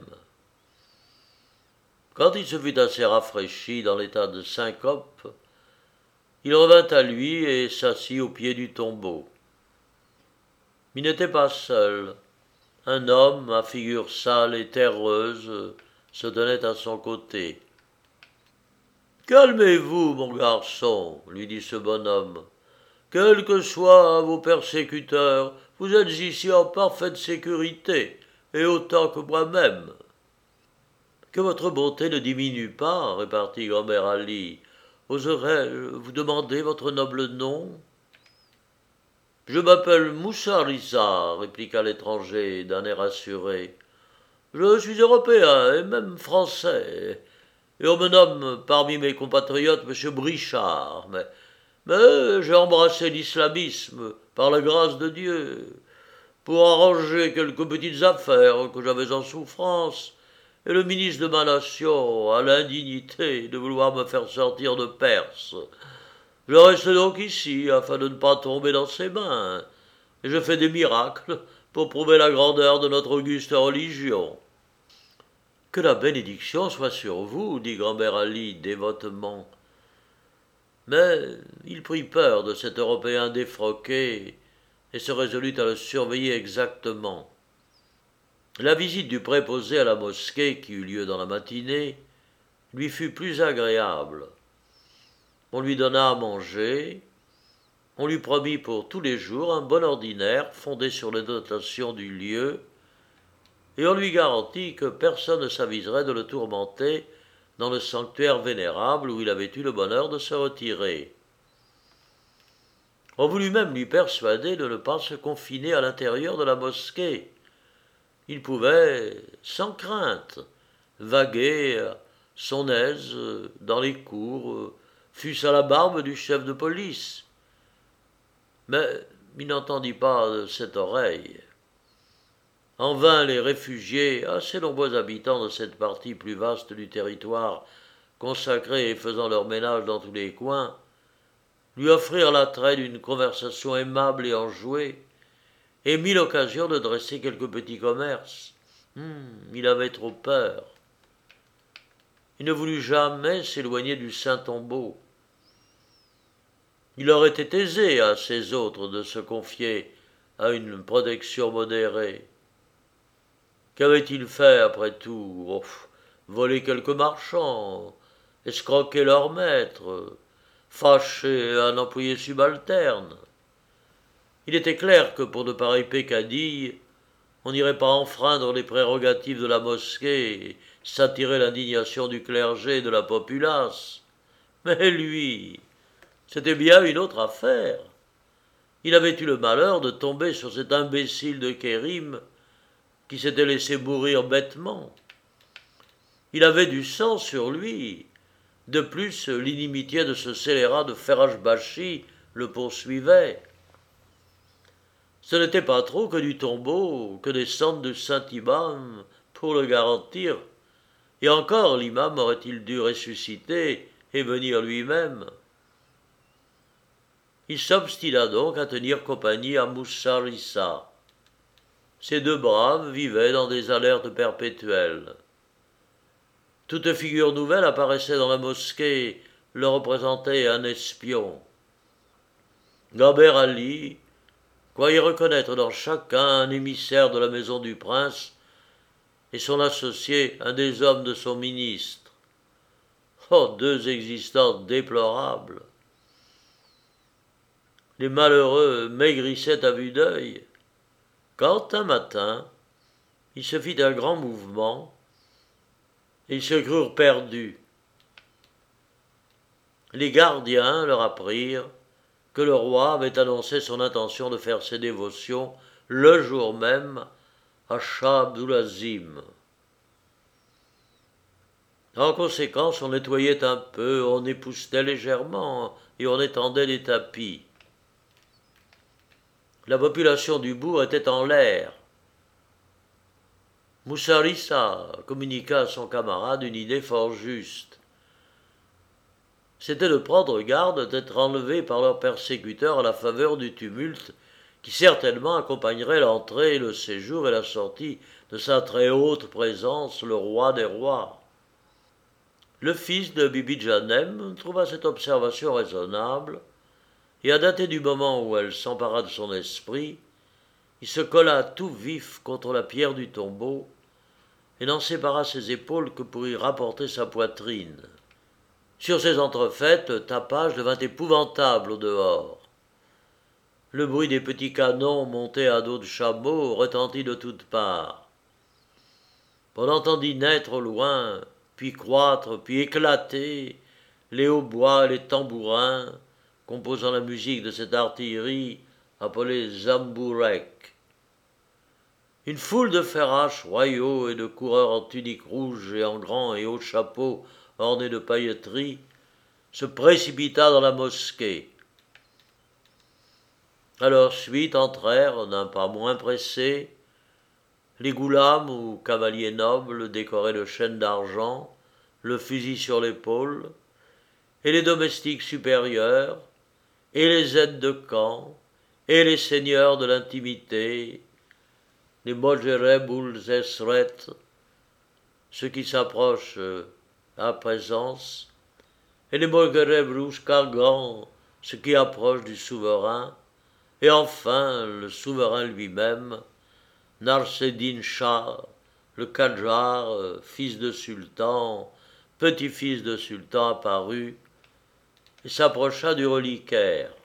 Quand il se fut assez rafraîchi dans l'état de syncope, il revint à lui et s'assit au pied du tombeau. Il n'était pas seul. Un homme à figure sale et terreuse se tenait à son côté. « Calmez-vous, mon garçon, lui dit ce bonhomme. Quels que soient vos persécuteurs, vous êtes ici en parfaite sécurité, et autant que moi-même. » « Que votre bonté ne diminue pas, répartit Gamber Ali. Oserais-je vous demander votre noble nom ? Je m'appelle Moussa Rissa, répliqua l'étranger d'un air assuré. Je suis européen et même français, et on me nomme parmi mes compatriotes M. Brichard, mais, mais j'ai embrassé l'islamisme par la grâce de Dieu, pour arranger quelques petites affaires que j'avais en souffrance, et le ministre de ma nation a l'indignité de vouloir me faire sortir de Perse. Je reste donc ici afin de ne pas tomber dans ses mains, et je fais des miracles pour prouver la grandeur de notre auguste religion. « Que la bénédiction soit sur vous, dit Gamber Ali dévotement. Mais il prit peur de cet Européen défroqué et se résolut à le surveiller exactement. La visite du préposé à la mosquée, qui eut lieu dans la matinée, lui fut plus agréable. On lui donna à manger, on lui promit pour tous les jours un bon ordinaire fondé sur les dotations du lieu, et on lui garantit que personne ne s'aviserait de le tourmenter dans le sanctuaire vénérable où il avait eu le bonheur de se retirer. On voulut même lui persuader de ne pas se confiner à l'intérieur de la mosquée. Il pouvait, sans crainte, vaguer à son aise dans les cours, fût-ce à la barbe du chef de police. Mais il n'entendit pas de cette oreille. En vain les réfugiés, assez nombreux habitants de cette partie plus vaste du territoire, consacrés et faisant leur ménage dans tous les coins, lui offrirent l'attrait d'une conversation aimable et enjouée, et mit l'occasion de dresser quelques petits commerces. Hum, il avait trop peur. Il ne voulut jamais s'éloigner du saint tombeau. Il aurait été aisé à ces autres de se confier à une protection modérée. Qu'avait-il fait, après tout? Oh, voler quelques marchands, escroquer leur maître, fâcher un employé subalterne. Il était clair que pour de pareilles peccadilles, on n'irait pas enfreindre les prérogatives de la mosquée et s'attirer l'indignation du clergé et de la populace. Mais lui, c'était bien une autre affaire. Il avait eu le malheur de tomber sur cet imbécile de Kérim qui s'était laissé mourir bêtement. Il avait du sang sur lui. De plus, l'inimitié de ce scélérat de Ferraj Bachi le poursuivait. Ce n'était pas trop que du tombeau que descende du Saint-Imam pour le garantir, et encore l'imam aurait-il dû ressusciter et venir lui-même. Il s'obstina donc à tenir compagnie à Moussa Rissa. Ces deux braves vivaient dans des alertes perpétuelles. Toute figure nouvelle apparaissait dans la mosquée, leur représentait un espion. Gamber Ali croyait reconnaître dans chacun un émissaire de la maison du prince et son associé un des hommes de son ministre. Oh, deux existences déplorables. Les malheureux maigrissaient à vue d'œil, quand un matin, il se fit un grand mouvement, et ils se crurent perdus. Les gardiens leur apprirent que le roi avait annoncé son intention de faire ses dévotions le jour même à Shah Abdulazim. En conséquence, on nettoyait un peu, on époussetait légèrement et on étendait des tapis. La population du bourg était en l'air. Moussa Rissa communiqua à son camarade une idée fort juste. C'était de prendre garde d'être enlevé par leurs persécuteurs à la faveur du tumulte qui certainement accompagnerait l'entrée, le séjour et la sortie de sa très haute présence, le roi des rois. Le fils de Bibi Janem trouva cette observation raisonnable, et à dater du moment où elle s'empara de son esprit, il se colla tout vif contre la pierre du tombeau, et n'en sépara ses épaules que pour y rapporter sa poitrine. Sur ces entrefaites, le tapage devint épouvantable au dehors. Le bruit des petits canons montés à dos de chameau retentit de toutes parts. On entendit naître au loin, puis croître, puis éclater, les hautbois et les tambourins, composant la musique de cette artillerie appelée Zambourek. Une foule de ferraches royaux et de coureurs en tuniques rouges et en grands et hauts chapeaux ornés de pailletterie se précipita dans la mosquée. À leur suite entrèrent, d'un pas moins pressé, les goulams ou cavaliers nobles décorés de chaînes d'argent, le fusil sur l'épaule, et les domestiques supérieurs, et les aides de camp, et les seigneurs de l'intimité, les Mojereb ou les Esret, ceux qui s'approchent à présence, et les Mojereb Rouskagan, ceux qui approchent du souverain, et enfin le souverain lui-même, Narseddin Shah, le Kadjar, fils de sultan, petit-fils de sultan apparut, et s'approcha du reliquaire.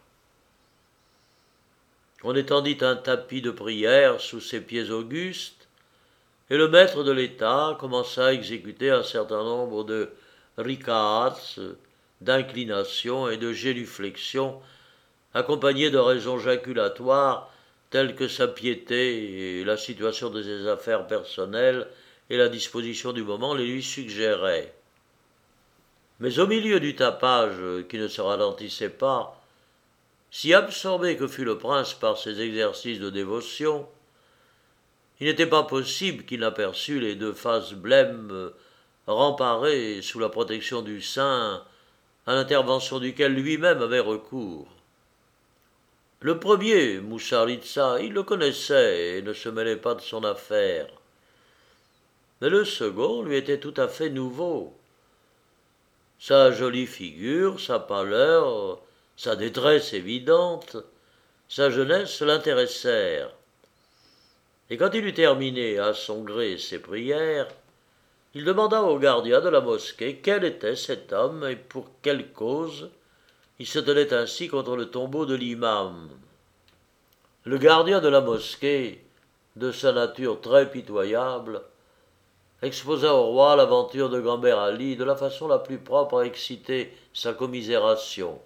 On étendit un tapis de prière sous ses pieds augustes, et le maître de l'État commença à exécuter un certain nombre de rikaats, d'inclinations et de génuflexions, accompagnés de raisons jaculatoires telles que sa piété et la situation de ses affaires personnelles et la disposition du moment les lui suggéraient. Mais au milieu du tapage qui ne se ralentissait pas, si absorbé que fût le prince par ses exercices de dévotion, il n'était pas possible qu'il n'aperçût les deux faces blêmes remparées sous la protection du saint, à l'intervention duquel lui-même avait recours. Le premier, Moussa Rissa, il le connaissait et ne se mêlait pas de son affaire. Mais le second lui était tout à fait nouveau. Sa jolie figure, sa pâleur, sa détresse évidente, sa jeunesse l'intéressèrent. Et quand il eut terminé à son gré ses prières, il demanda au gardien de la mosquée quel était cet homme et pour quelle cause il se tenait ainsi contre le tombeau de l'imam. Le gardien de la mosquée, de sa nature très pitoyable, exposa au roi l'aventure de Gamber Ali de la façon la plus propre à exciter sa commisération.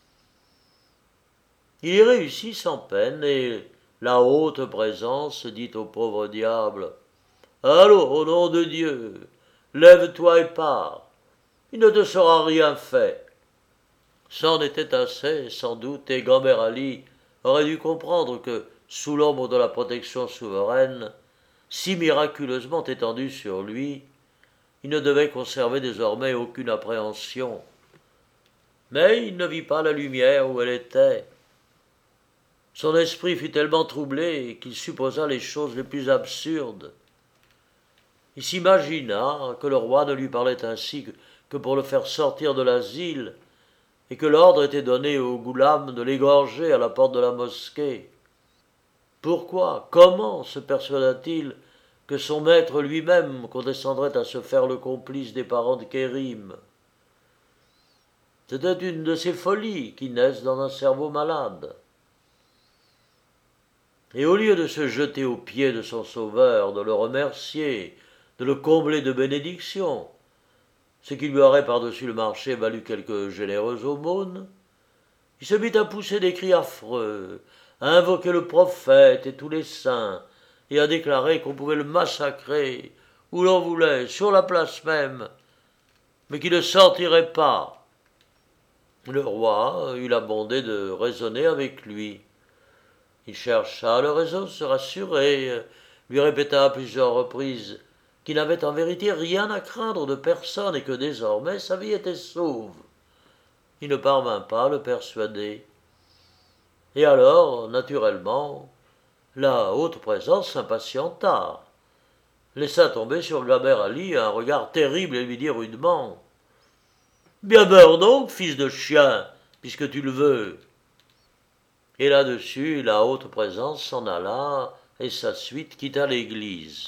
Il y réussit sans peine, et la haute présence dit au pauvre diable « Allons, au nom de Dieu, lève-toi et pars, il ne te sera rien fait. » C'en était assez, sans doute, et Gamber Ali aurait dû comprendre que, sous l'ombre de la protection souveraine, si miraculeusement étendue sur lui, il ne devait conserver désormais aucune appréhension. Mais il ne vit pas la lumière où elle était. Son esprit fut tellement troublé qu'il supposa les choses les plus absurdes. Il s'imagina que le roi ne lui parlait ainsi que pour le faire sortir de l'asile, et que l'ordre était donné au goulam de l'égorger à la porte de la mosquée. Pourquoi, comment se persuada-t-il que son maître lui-même condescendrait à se faire le complice des parents de Kérim? C'était une de ces folies qui naissent dans un cerveau malade. Et au lieu de se jeter aux pieds de son sauveur, de le remercier, de le combler de bénédictions, ce qui lui aurait par-dessus le marché valu quelques généreuses aumônes, il se mit à pousser des cris affreux, à invoquer le prophète et tous les saints, et à déclarer qu'on pouvait le massacrer, où l'on voulait, sur la place même, mais qu'il ne sortirait pas. Le roi eut la bonté de raisonner avec lui. Il chercha le raison, se rassurer, lui répéta à plusieurs reprises qu'il n'avait en vérité rien à craindre de personne et que désormais sa vie était sauve. Il ne parvint pas à le persuader. Et alors, naturellement, la haute présence s'impatienta, laissa tomber sur Gamber Ali un regard terrible et lui dit rudement « Bien meurs donc, fils de chien, puisque tu le veux !» Et là-dessus, la haute présence s'en alla et sa suite quitta l'église.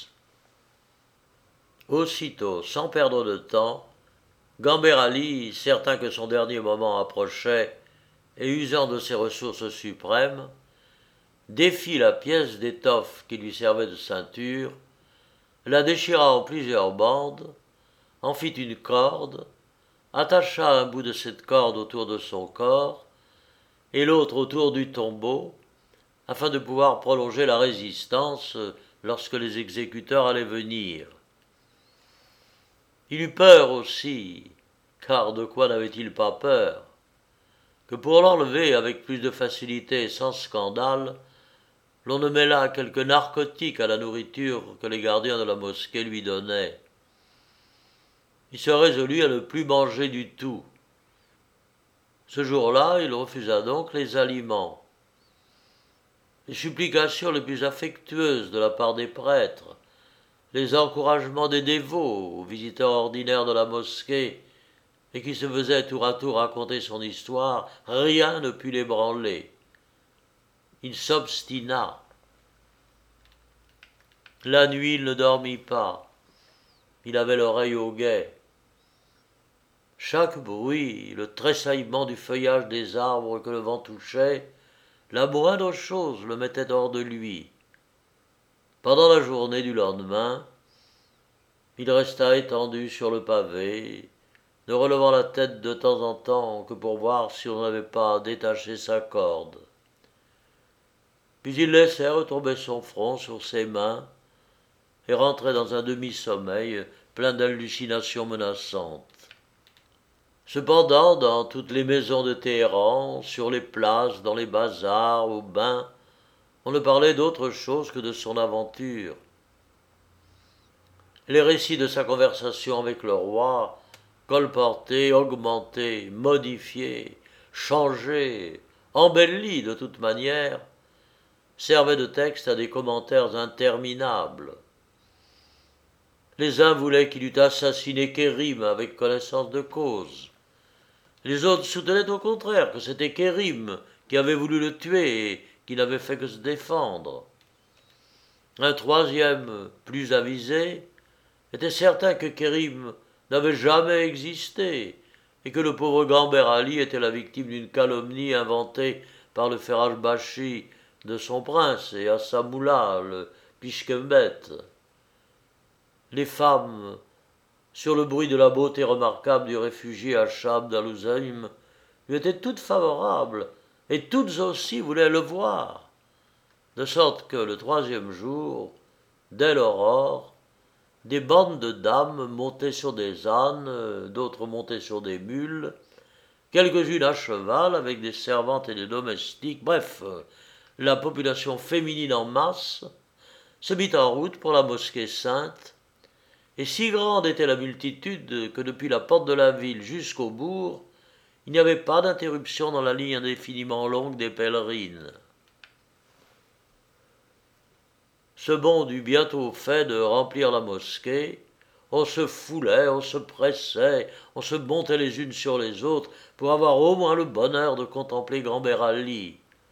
Aussitôt, sans perdre de temps, Gamber Ali, certain que son dernier moment approchait et usant de ses ressources suprêmes, défit la pièce d'étoffe qui lui servait de ceinture, la déchira en plusieurs bandes, en fit une corde, attacha un bout de cette corde autour de son corps et l'autre autour du tombeau, afin de pouvoir prolonger la résistance lorsque les exécuteurs allaient venir. Il eut peur aussi, car de quoi n'avait-il pas peur, que pour l'enlever avec plus de facilité et sans scandale, l'on ne mêlât quelque narcotique à la nourriture que les gardiens de la mosquée lui donnaient. Il se résolut à ne plus manger du tout. Ce jour-là, il refusa donc les aliments. Les supplications les plus affectueuses de la part des prêtres, les encouragements des dévots aux visiteurs ordinaires de la mosquée, et qui se faisaient tour à tour raconter son histoire, rien ne put l'ébranler. Il s'obstina. La nuit, il ne dormit pas. Il avait l'oreille au guet. Chaque bruit, le tressaillement du feuillage des arbres que le vent touchait, la moindre chose le mettait hors de lui. Pendant la journée du lendemain, il resta étendu sur le pavé, ne relevant la tête de temps en temps que pour voir si on n'avait pas détaché sa corde. Puis il laissait retomber son front sur ses mains et rentrait dans un demi-sommeil plein d'hallucinations menaçantes. Cependant, dans toutes les maisons de Téhéran, sur les places, dans les bazars, au bain, on ne parlait d'autre chose que de son aventure. Les récits de sa conversation avec le roi, colportés, augmentés, modifiés, changés, embellis de toute manière, servaient de texte à des commentaires interminables. Les uns voulaient qu'il eût assassiné Kérim avec connaissance de cause. Les autres soutenaient au contraire que c'était Kérim qui avait voulu le tuer et qui n'avait fait que se défendre. Un troisième, plus avisé, était certain que Kérim n'avait jamais existé et que le pauvre Gamber Ali était la victime d'une calomnie inventée par le Feraj-Bashi de son prince et Assamoula, le Pishkembet. Les femmes, sur le bruit de la beauté remarquable du réfugié à Chab d'Al-Uzaïm, lui étaient toutes favorables, et toutes aussi voulaient le voir, de sorte que le troisième jour, dès l'aurore, des bandes de dames montaient sur des ânes, d'autres montaient sur des mules, quelques-unes à cheval avec des servantes et des domestiques, bref, la population féminine en masse, se mit en route pour la mosquée sainte, et si grande était la multitude que depuis la porte de la ville jusqu'au bourg, il n'y avait pas d'interruption dans la ligne indéfiniment longue des pèlerines. Ce bond eut bientôt fait de remplir la mosquée. On se foulait, on se pressait, on se montait les unes sur les autres pour avoir au moins le bonheur de contempler Gamber Ali.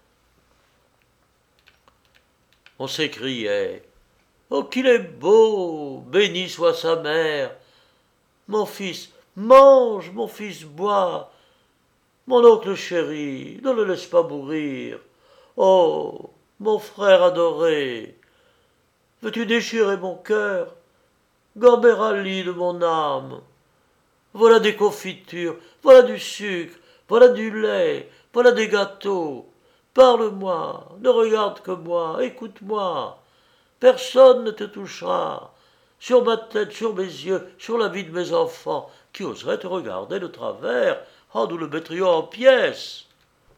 On s'écriait « Oh, qu'il est beau! Béni soit sa mère! Mon fils, mange, mon fils, bois! mon oncle chéri, ne le laisse pas mourir. Oh, mon frère adoré, veux-tu déchirer mon cœur? Gambérali de mon âme, voilà des confitures, voilà du sucre, voilà du lait, voilà des gâteaux. Parle-moi, ne regarde que moi, écoute-moi. Personne ne te touchera. Sur ma tête, sur mes yeux, sur la vie de mes enfants, qui oserait te regarder de travers? Oh, nous le mettrions en pièces.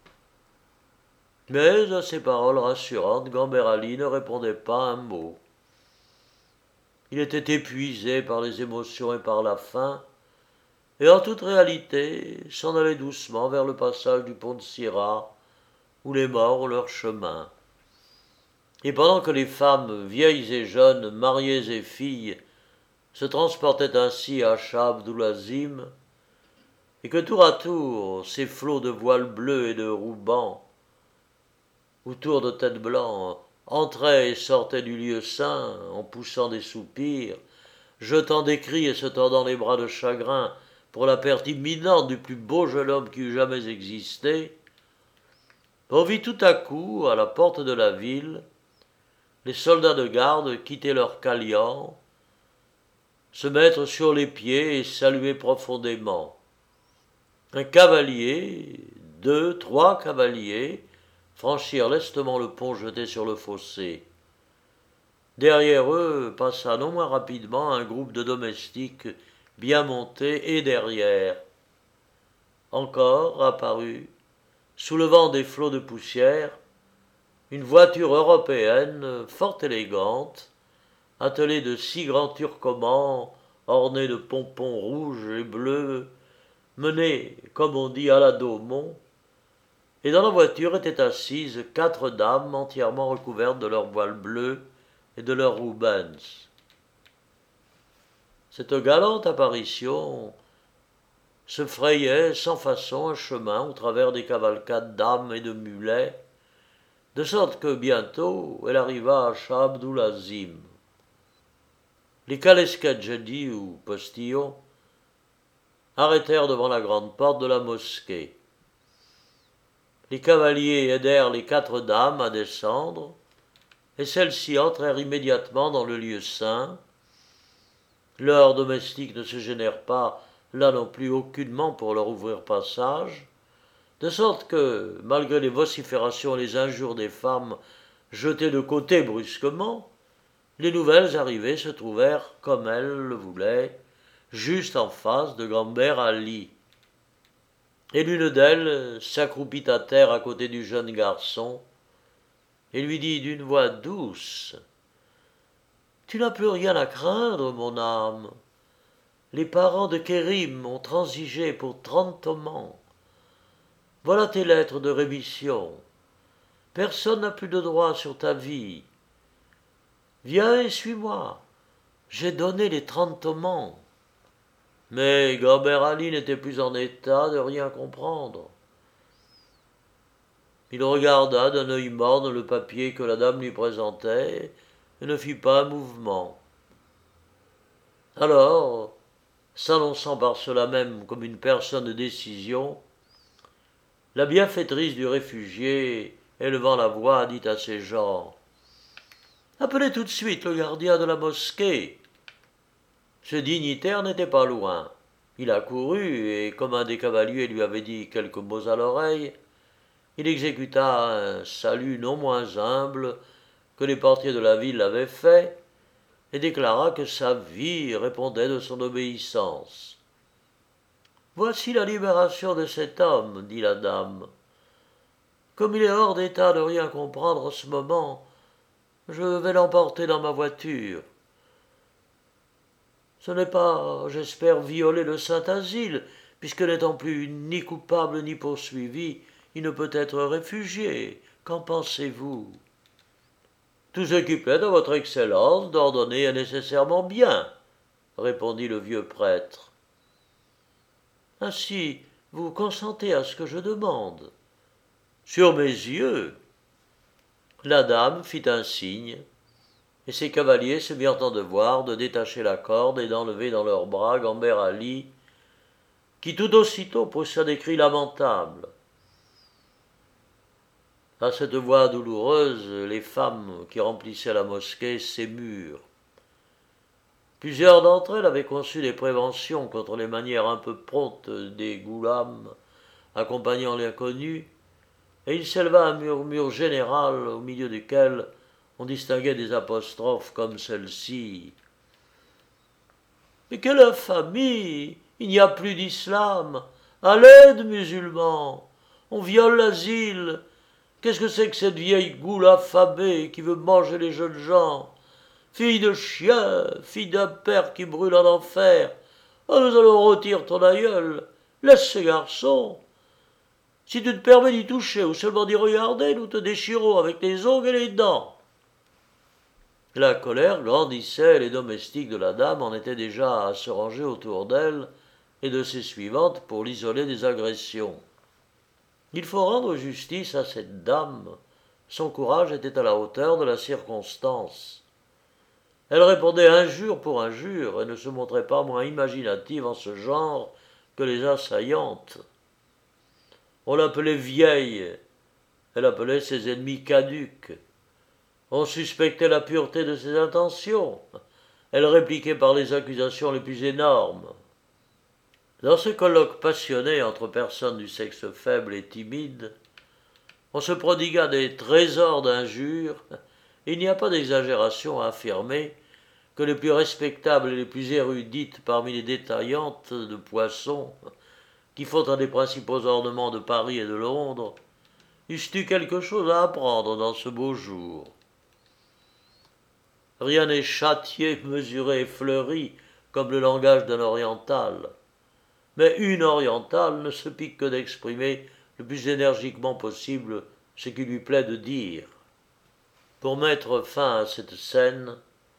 Mais à ces paroles rassurantes, Gambérali ne répondait pas un mot. Il était épuisé par les émotions et par la faim, et en toute réalité s'en allait doucement vers le passage du pont de Syrah, où les morts ont leur chemin. Et pendant que les femmes, vieilles et jeunes, mariées et filles, se transportaient ainsi à Chabdoulazim, et que tour à tour ces flots de voiles bleus et de roubans, autour de têtes blancs, entraient et sortaient du lieu saint en poussant des soupirs, jetant des cris et se tordant les bras de chagrin pour la perte imminente du plus beau jeune homme qui eût jamais existé, on vit tout à coup, à la porte de la ville, les soldats de garde quitter leurs calians, se mettre sur les pieds et saluer profondément. Un cavalier, deux, trois cavaliers, franchirent lestement le pont jeté sur le fossé. Derrière eux passa non moins rapidement un groupe de domestiques bien montés et derrière. Encore apparut, soulevant des flots de poussière, une voiture européenne fort élégante, attelée de six grands turcomans ornés de pompons rouges et bleus, menée, comme on dit, à la Daumont, et dans la voiture étaient assises quatre dames entièrement recouvertes de leurs voiles bleus et de leurs roubens. Cette galante apparition se frayait sans façon un chemin au travers des cavalcades d'âmes et de mulets, de sorte que bientôt elle arriva à Chabdoulazim. Les Kaleskedjedi ou postillons arrêtèrent devant la grande porte de la mosquée. Les cavaliers aidèrent les quatre dames à descendre, et celles-ci entrèrent immédiatement dans le lieu saint. Leurs domestiques ne se gênèrent pas, là non plus aucunement, pour leur ouvrir passage, de sorte que, malgré les vociférations et les injures des femmes jetées de côté brusquement, les nouvelles arrivées se trouvèrent, comme elles le voulaient, juste en face de Gambérali. Et l'une d'elles s'accroupit à terre à côté du jeune garçon et lui dit d'une voix douce: « Tu n'as plus rien à craindre, mon âme. Les parents de Kérim ont transigé pour trente tomans. Voilà tes lettres de rémission. Personne n'a plus de droit sur ta vie. Viens et suis-moi. J'ai donné les trente tomans. » Mais Gambérali n'était plus en état de rien comprendre. Il regarda d'un œil morne le papier que la dame lui présentait et ne fit pas un mouvement. Alors, s'annonçant par cela même comme une personne de décision, la bienfaitrice du réfugié, élevant la voix, dit à ses gens: « Appelez tout de suite le gardien de la mosquée. » Ce dignitaire n'était pas loin. Il accourut, et comme un des cavaliers lui avait dit quelques mots à l'oreille, il exécuta un salut non moins humble que les portiers de la ville l'avaient fait, et déclara que sa vie répondait de son obéissance. « Voici la libération de cet homme, dit la dame. Comme il est hors d'état de rien comprendre en ce moment, je vais l'emporter dans ma voiture. Ce n'est pas, j'espère, violer le Saint-Asile, puisque n'étant plus ni coupable ni poursuivi, il ne peut être réfugié. Qu'en pensez-vous? » « Tout ce qui plaît à votre Excellence d'ordonner est nécessairement bien, » répondit le vieux prêtre. « Ainsi, vous consentez à ce que je demande? » « Sur mes yeux. » La dame fit un signe, et ses cavaliers se mirent en devoir de détacher la corde et d'enlever dans leurs bras Gambérali, qui tout aussitôt poussa des cris lamentables. À cette voix douloureuse, les femmes qui remplissaient la mosquée s'émurent. Plusieurs d'entre elles avaient conçu des préventions contre les manières un peu promptes des goulams accompagnant l'inconnu, et il s'éleva un murmure général au milieu duquel on distinguait des apostrophes comme celle-ci. « Mais quelle infamie! Il n'y a plus d'islam! À l'aide, musulmans! On viole l'asile! Qu'est-ce que c'est que cette vieille goule affamée qui veut manger les jeunes gens? Fille de chien, fille d'un père qui brûle en enfer! Oh, nous allons rôtir ton aïeul! Laisse ces garçons! Si tu te permets d'y toucher ou seulement d'y regarder, nous te déchirons avec les ongles et les dents. » La colère grandissait et les domestiques de la dame en étaient déjà à se ranger autour d'elle et de ses suivantes pour l'isoler des agressions. Il faut rendre justice à cette dame. Son courage était à la hauteur de la circonstance. Elle répondait injure pour injure et ne se montrait pas moins imaginative en ce genre que les assaillantes. On l'appelait vieille, elle appelait ses ennemis caducs. On suspectait la pureté de ses intentions, elle répliquait par les accusations les plus énormes. Dans ce colloque passionné entre personnes du sexe faible et timide, on se prodigua des trésors d'injures, et il n'y a pas d'exagération à affirmer que les plus respectables et les plus érudites parmi les détaillantes de poissons, qui font un des principaux ornements de Paris et de Londres, eussent eu quelque chose à apprendre dans ce beau jour. Rien n'est châtié, mesuré et fleuri comme le langage d'un oriental. Mais une orientale ne se pique que d'exprimer le plus énergiquement possible ce qui lui plaît de dire. Pour mettre fin à cette scène,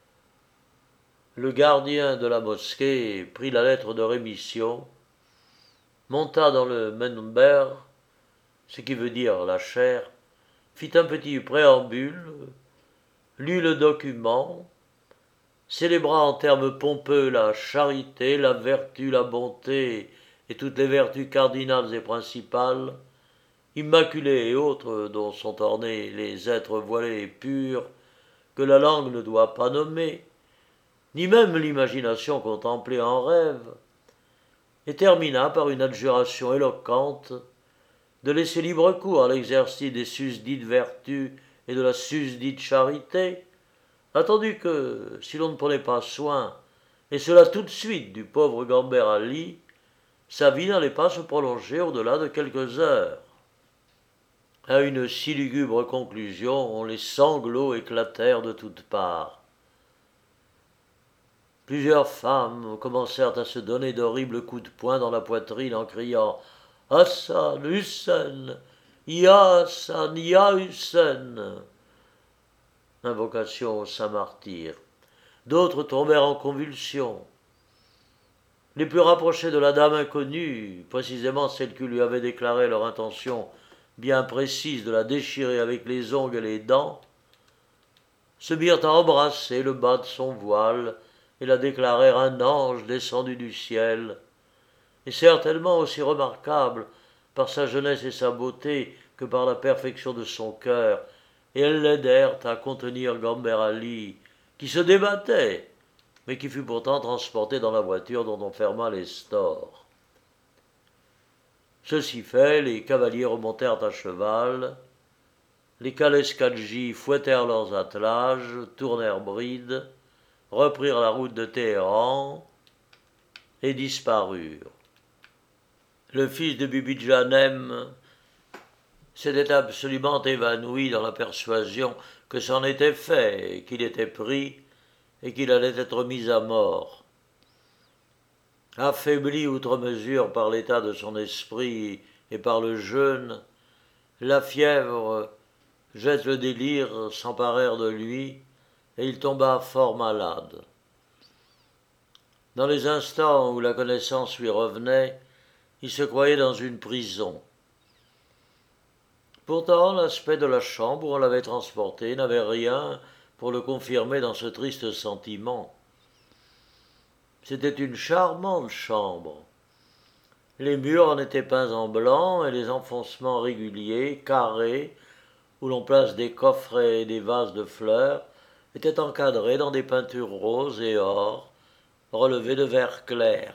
le gardien de la mosquée prit la lettre de rémission, monta dans le menber, ce qui veut dire la chaire, fit un petit préambule, lut le document, célébra en termes pompeux la charité, la vertu, la bonté et toutes les vertus cardinales et principales, immaculées et autres dont sont ornés les êtres voilés et purs, que la langue ne doit pas nommer, ni même l'imagination contemplée en rêve, et termina par une adjuration éloquente de laisser libre cours à l'exercice des susdites vertus et de la susdite charité, attendu que, si l'on ne prenait pas soin, et cela tout de suite, du pauvre Gamber Ali, sa vie n'allait pas se prolonger au-delà de quelques heures. À une si lugubre conclusion, les sanglots éclatèrent de toutes parts. Plusieurs femmes commencèrent à se donner d'horribles coups de poing dans la poitrine en criant « Hassan, Hussein, Ya Hassan, Ya Hussein !» Invocation au Saint-Martyr. D'autres tombèrent en convulsions. Les plus rapprochés de la dame inconnue, précisément celles qui lui avaient déclaré leur intention bien précise de la déchirer avec les ongles et les dents, se mirent à embrasser le bas de son voile et la déclarèrent un ange descendu du ciel, et certainement aussi remarquable par sa jeunesse et sa beauté que par la perfection de son cœur, et elles l'aidèrent à contenir Gamber Ali, qui se débattait, mais qui fut pourtant transporté dans la voiture dont on ferma les stores. Ceci fait, les cavaliers remontèrent à cheval, les Kaleskadji fouettèrent leurs attelages, tournèrent bride, reprirent la route de Téhéran et disparurent. Le fils de Bibi Janem s'était absolument évanoui dans la persuasion que c'en était fait, qu'il était pris et qu'il allait être mis à mort. Affaibli outre mesure par l'état de son esprit et par le jeûne, la fièvre jette le délire s'emparèrent de lui et il tomba fort malade. Dans les instants où la connaissance lui revenait, il se croyait dans une prison. Pourtant, l'aspect de la chambre où on l'avait transporté n'avait rien pour le confirmer dans ce triste sentiment. C'était une charmante chambre. Les murs en étaient peints en blanc et les enfoncements réguliers, carrés, où l'on place des coffrets et des vases de fleurs, étaient encadrés dans des peintures roses et or, relevées de verre clair.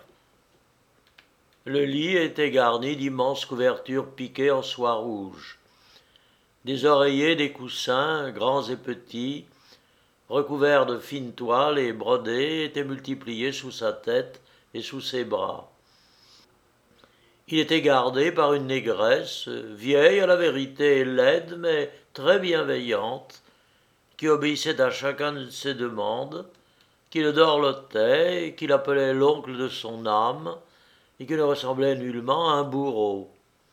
Le lit était garni d'immenses couvertures piquées en soie rouge. Des oreillers, des coussins, grands et petits, recouverts de fines toiles et brodés, étaient multipliés sous sa tête et sous ses bras. Il était gardé par une négresse, vieille à la vérité et laide, mais très bienveillante, qui obéissait à chacun de ses demandes, qui le dorlotait, qui l'appelait l'oncle de son âme, et qui ne ressemblait nullement à un bourreau.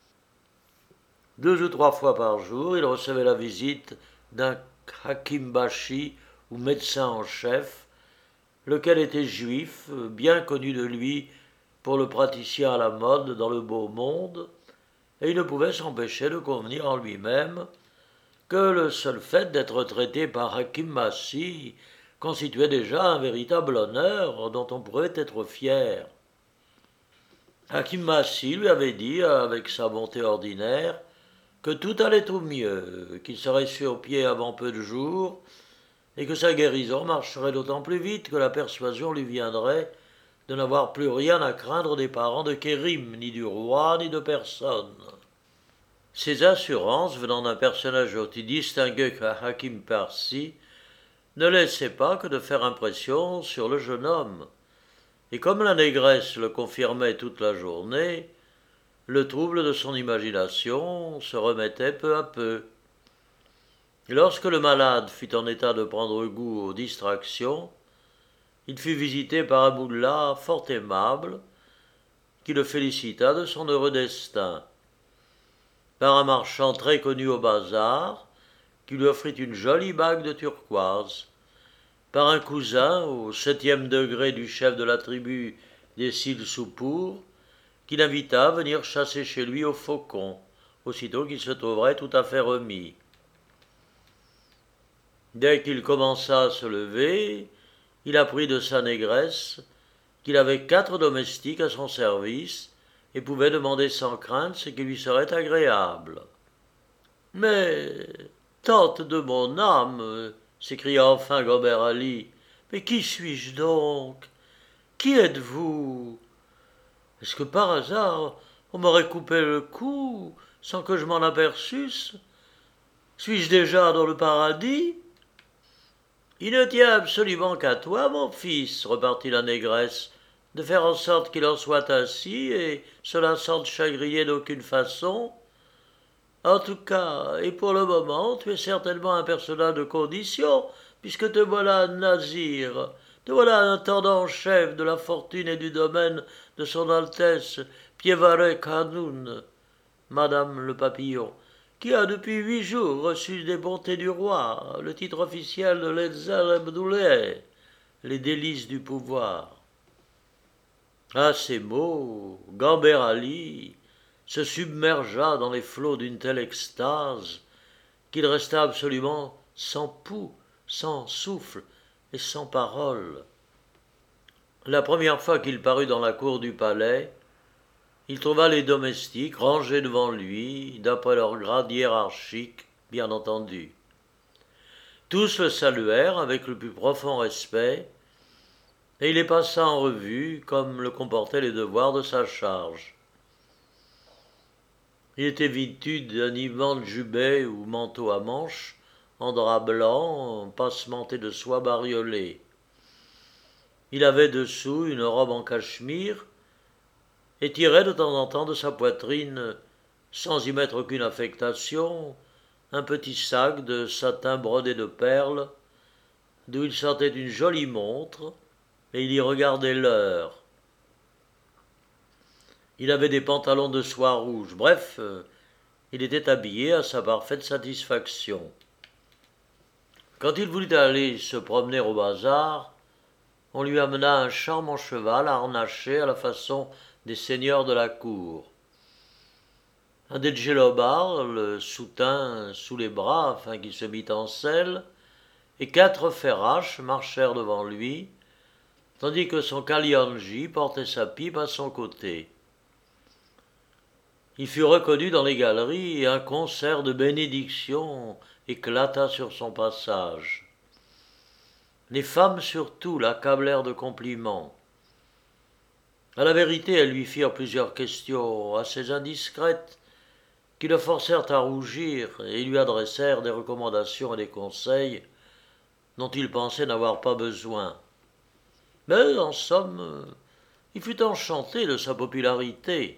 Deux ou trois fois par jour, il recevait la visite d'un hakim-bashi ou médecin en chef, lequel était juif, bien connu de lui pour le praticien à la mode dans le beau monde, et il ne pouvait s'empêcher de convenir en lui-même que le seul fait d'être traité par Hakim Massi constituait déjà un véritable honneur dont on pourrait être fier. Hakim Massi lui avait dit, avec sa bonté ordinaire, que tout allait au mieux, qu'il serait sur pied avant peu de jours, et que sa guérison marcherait d'autant plus vite que la persuasion lui viendrait de n'avoir plus rien à craindre des parents de Kérim, ni du roi, ni de personne. Ces assurances, venant d'un personnage aussi distingué que Hakim Parsi, ne laissaient pas que de faire impression sur le jeune homme. Et comme la négresse le confirmait toute la journée, le trouble de son imagination se remettait peu à peu. Et lorsque le malade fut en état de prendre goût aux distractions, il fut visité par un moullah fort aimable, qui le félicita de son heureux destin, par un marchand très connu au bazar, qui lui offrit une jolie bague de turquoise, par un cousin au septième degré du chef de la tribu des Sil-Soupour, qui l'invita à venir chasser chez lui au faucon, aussitôt qu'il se trouverait tout à fait remis. Dès qu'il commença à se lever, il apprit de sa négresse qu'il avait quatre domestiques à son service et pouvait demander sans crainte ce qui lui serait agréable. « Mais, tante de mon âme, s'écria enfin Gomer Ali, mais qui suis-je donc? Qui êtes-vous? Est-ce que par hasard on m'aurait coupé le cou sans que je m'en aperçusse? Suis-je déjà dans le paradis? » « Il ne tient absolument qu'à toi, mon fils, repartit la négresse, de faire en sorte qu'il en soit ainsi, et cela sans te chagriner d'aucune façon. En tout cas, et pour le moment, tu es certainement un personnage de condition, puisque te voilà un nazir, te voilà un intendant-chef de la fortune et du domaine de son Altesse Pievare Khanoun, Madame le Papillon, qui a depuis huit jours reçu des bontés du roi le titre officiel de l'Ezel Abdoulé, les délices du pouvoir. À ces mots, Gamber Ali se submergea dans les flots d'une telle extase qu'il resta absolument sans pouls, sans souffle et sans parole. La première fois qu'il parut dans la cour du palais, il trouva les domestiques rangés devant lui, d'après leur grade hiérarchique, bien entendu. Tous le saluèrent avec le plus profond respect, et il les passa en revue comme le comportaient les devoirs de sa charge. Il était vêtu d'un immense jubé ou manteau à manches, en drap blanc, passementé de soie bariolée. Il avait dessous une robe en cachemire, et tirait de temps en temps de sa poitrine, sans y mettre aucune affectation, un petit sac de satin brodé de perles, d'où il sortait une jolie montre, et il y regardait l'heure. Il avait des pantalons de soie rouge, bref, il était habillé à sa parfaite satisfaction. Quand il voulut aller se promener au bazar, on lui amena un charmant cheval harnaché à la façon des seigneurs de la cour. Un des djellobars le soutint sous les bras afin qu'il se mît en selle, et quatre ferraches marchèrent devant lui, tandis que son Kalianji portait sa pipe à son côté. Il fut reconnu dans les galeries et un concert de bénédictions éclata sur son passage. Les femmes surtout l'accablèrent de compliments. À la vérité, elles lui firent plusieurs questions assez indiscrètes qui le forcèrent à rougir et lui adressèrent des recommandations et des conseils dont il pensait n'avoir pas besoin. Mais, en somme, il fut enchanté de sa popularité.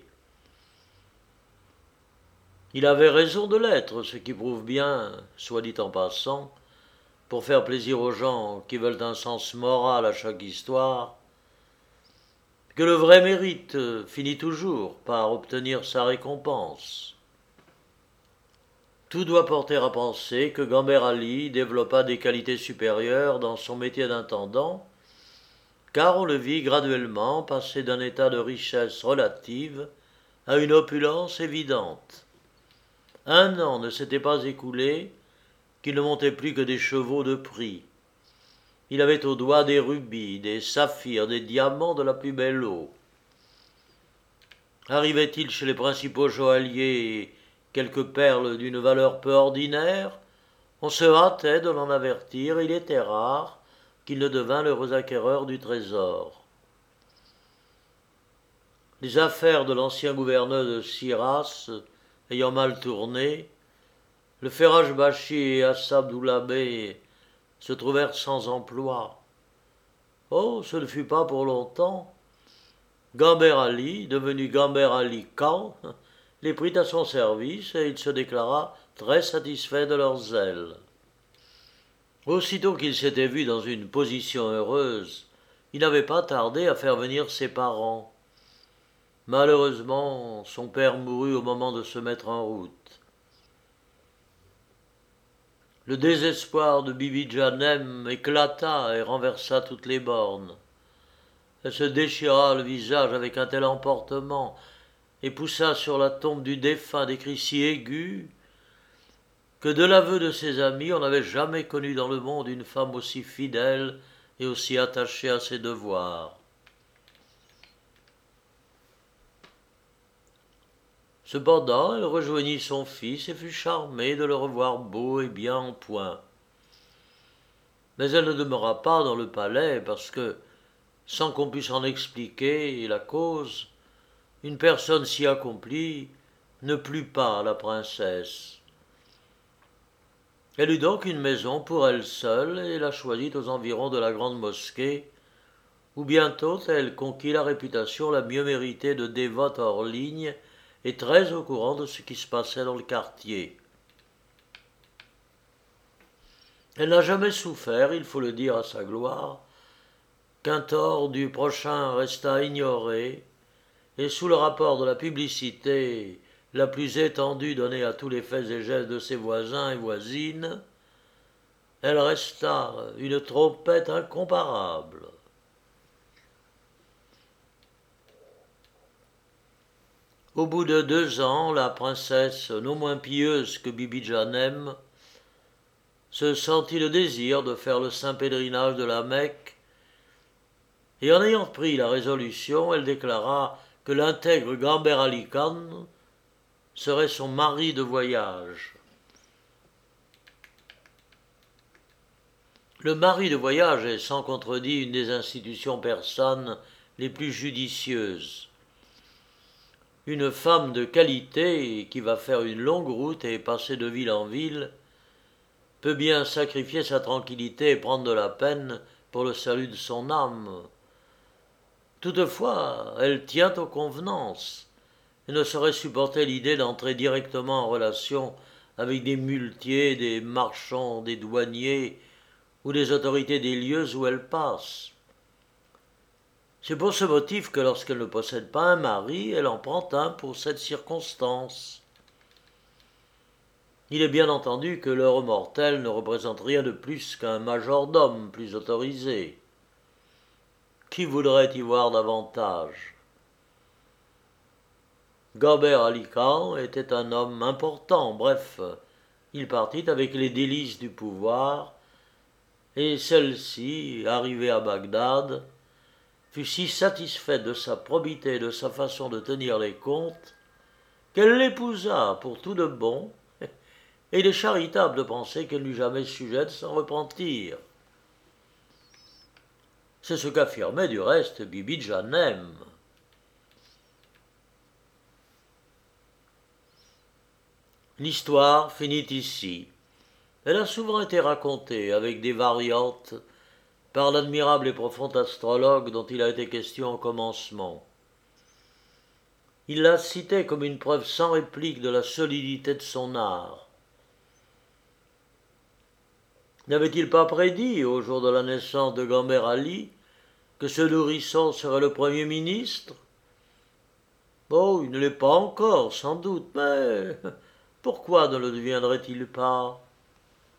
Il avait raison de l'être, ce qui prouve bien, soit dit en passant, pour faire plaisir aux gens qui veulent un sens moral à chaque histoire, que le vrai mérite finit toujours par obtenir sa récompense. Tout doit porter à penser que Gamber Ali développa des qualités supérieures dans son métier d'intendant, car on le vit graduellement passer d'un état de richesse relative à une opulence évidente. Un an ne s'était pas écoulé qu'il ne montait plus que des chevaux de prix. Il avait au doigt des rubis, des saphirs, des diamants de la plus belle eau. Arrivait-il chez les principaux joailliers quelques perles d'une valeur peu ordinaire, on se hâtait de l'en avertir, et il était rare qu'il ne devint l'heureux acquéreur du trésor. Les affaires de l'ancien gouverneur de Siras ayant mal tourné, le Ferraj Bashi et Assab Doulabé se trouvèrent sans emploi. Oh, ce ne fut pas pour longtemps. Gamber Ali, devenu Gamber Ali Khan, les prit à son service et il se déclara très satisfait de leur zèle. Aussitôt qu'il s'était vu dans une position heureuse, il n'avait pas tardé à faire venir ses parents. Malheureusement, son père mourut au moment de se mettre en route. Le désespoir de Bibi Janem éclata et renversa toutes les bornes. Elle se déchira le visage avec un tel emportement et poussa sur la tombe du défunt des cris si aigus que de l'aveu de ses amis on n'avait jamais connu dans le monde une femme aussi fidèle et aussi attachée à ses devoirs. Cependant, elle rejoignit son fils et fut charmée de le revoir beau et bien en point. Mais elle ne demeura pas dans le palais parce que, sans qu'on puisse en expliquer la cause, une personne si accomplie ne plut pas à la princesse. Elle eut donc une maison pour elle seule et la choisit aux environs de la grande mosquée, où bientôt elle conquit la réputation la mieux méritée de dévote hors ligne et très au courant de ce qui se passait dans le quartier. Elle n'a jamais souffert, il faut le dire à sa gloire, qu'un tort du prochain restât ignoré, et sous le rapport de la publicité la plus étendue donnée à tous les faits et gestes de ses voisins et voisines, elle resta une trompette incomparable. Au bout de deux ans, la princesse, non moins pieuse que Bibi Janem, se sentit le désir de faire le saint pèlerinage de la Mecque, et en ayant pris la résolution, elle déclara que l'intègre Gamber Ali Khan serait son mari de voyage. Le mari de voyage est sans contredit une des institutions persanes les plus judicieuses. Une femme de qualité qui va faire une longue route et passer de ville en ville peut bien sacrifier sa tranquillité et prendre de la peine pour le salut de son âme. Toutefois, elle tient aux convenances et ne saurait supporter l'idée d'entrer directement en relation avec des muletiers, des marchands, des douaniers ou des autorités des lieux où elle passe. C'est pour ce motif que lorsqu'elle ne possède pas un mari, elle en prend un pour cette circonstance. Il est bien entendu que l'heureux mortel ne représente rien de plus qu'un majordome plus autorisé. Qui voudrait y voir davantage? Gamber Ali Khan était un homme important, bref, il partit avec les délices du pouvoir, et celle-ci, arrivée à Bagdad, fut si satisfaite de sa probité et de sa façon de tenir les comptes qu'elle l'épousa pour tout de bon, et il est charitable de penser qu'elle n'eut jamais sujette sans repentir. C'est ce qu'affirmait du reste Bibi Janem. L'histoire finit ici. Elle a souvent été racontée, avec des variantes, par l'admirable et profond astrologue dont il a été question au commencement. Il l'a citée comme une preuve sans réplique de la solidité de son art. N'avait-il pas prédit, au jour de la naissance de Gamber Ali, que ce nourrisson serait le Premier ministre? Bon, il ne l'est pas encore, sans doute, mais pourquoi ne le deviendrait-il pas?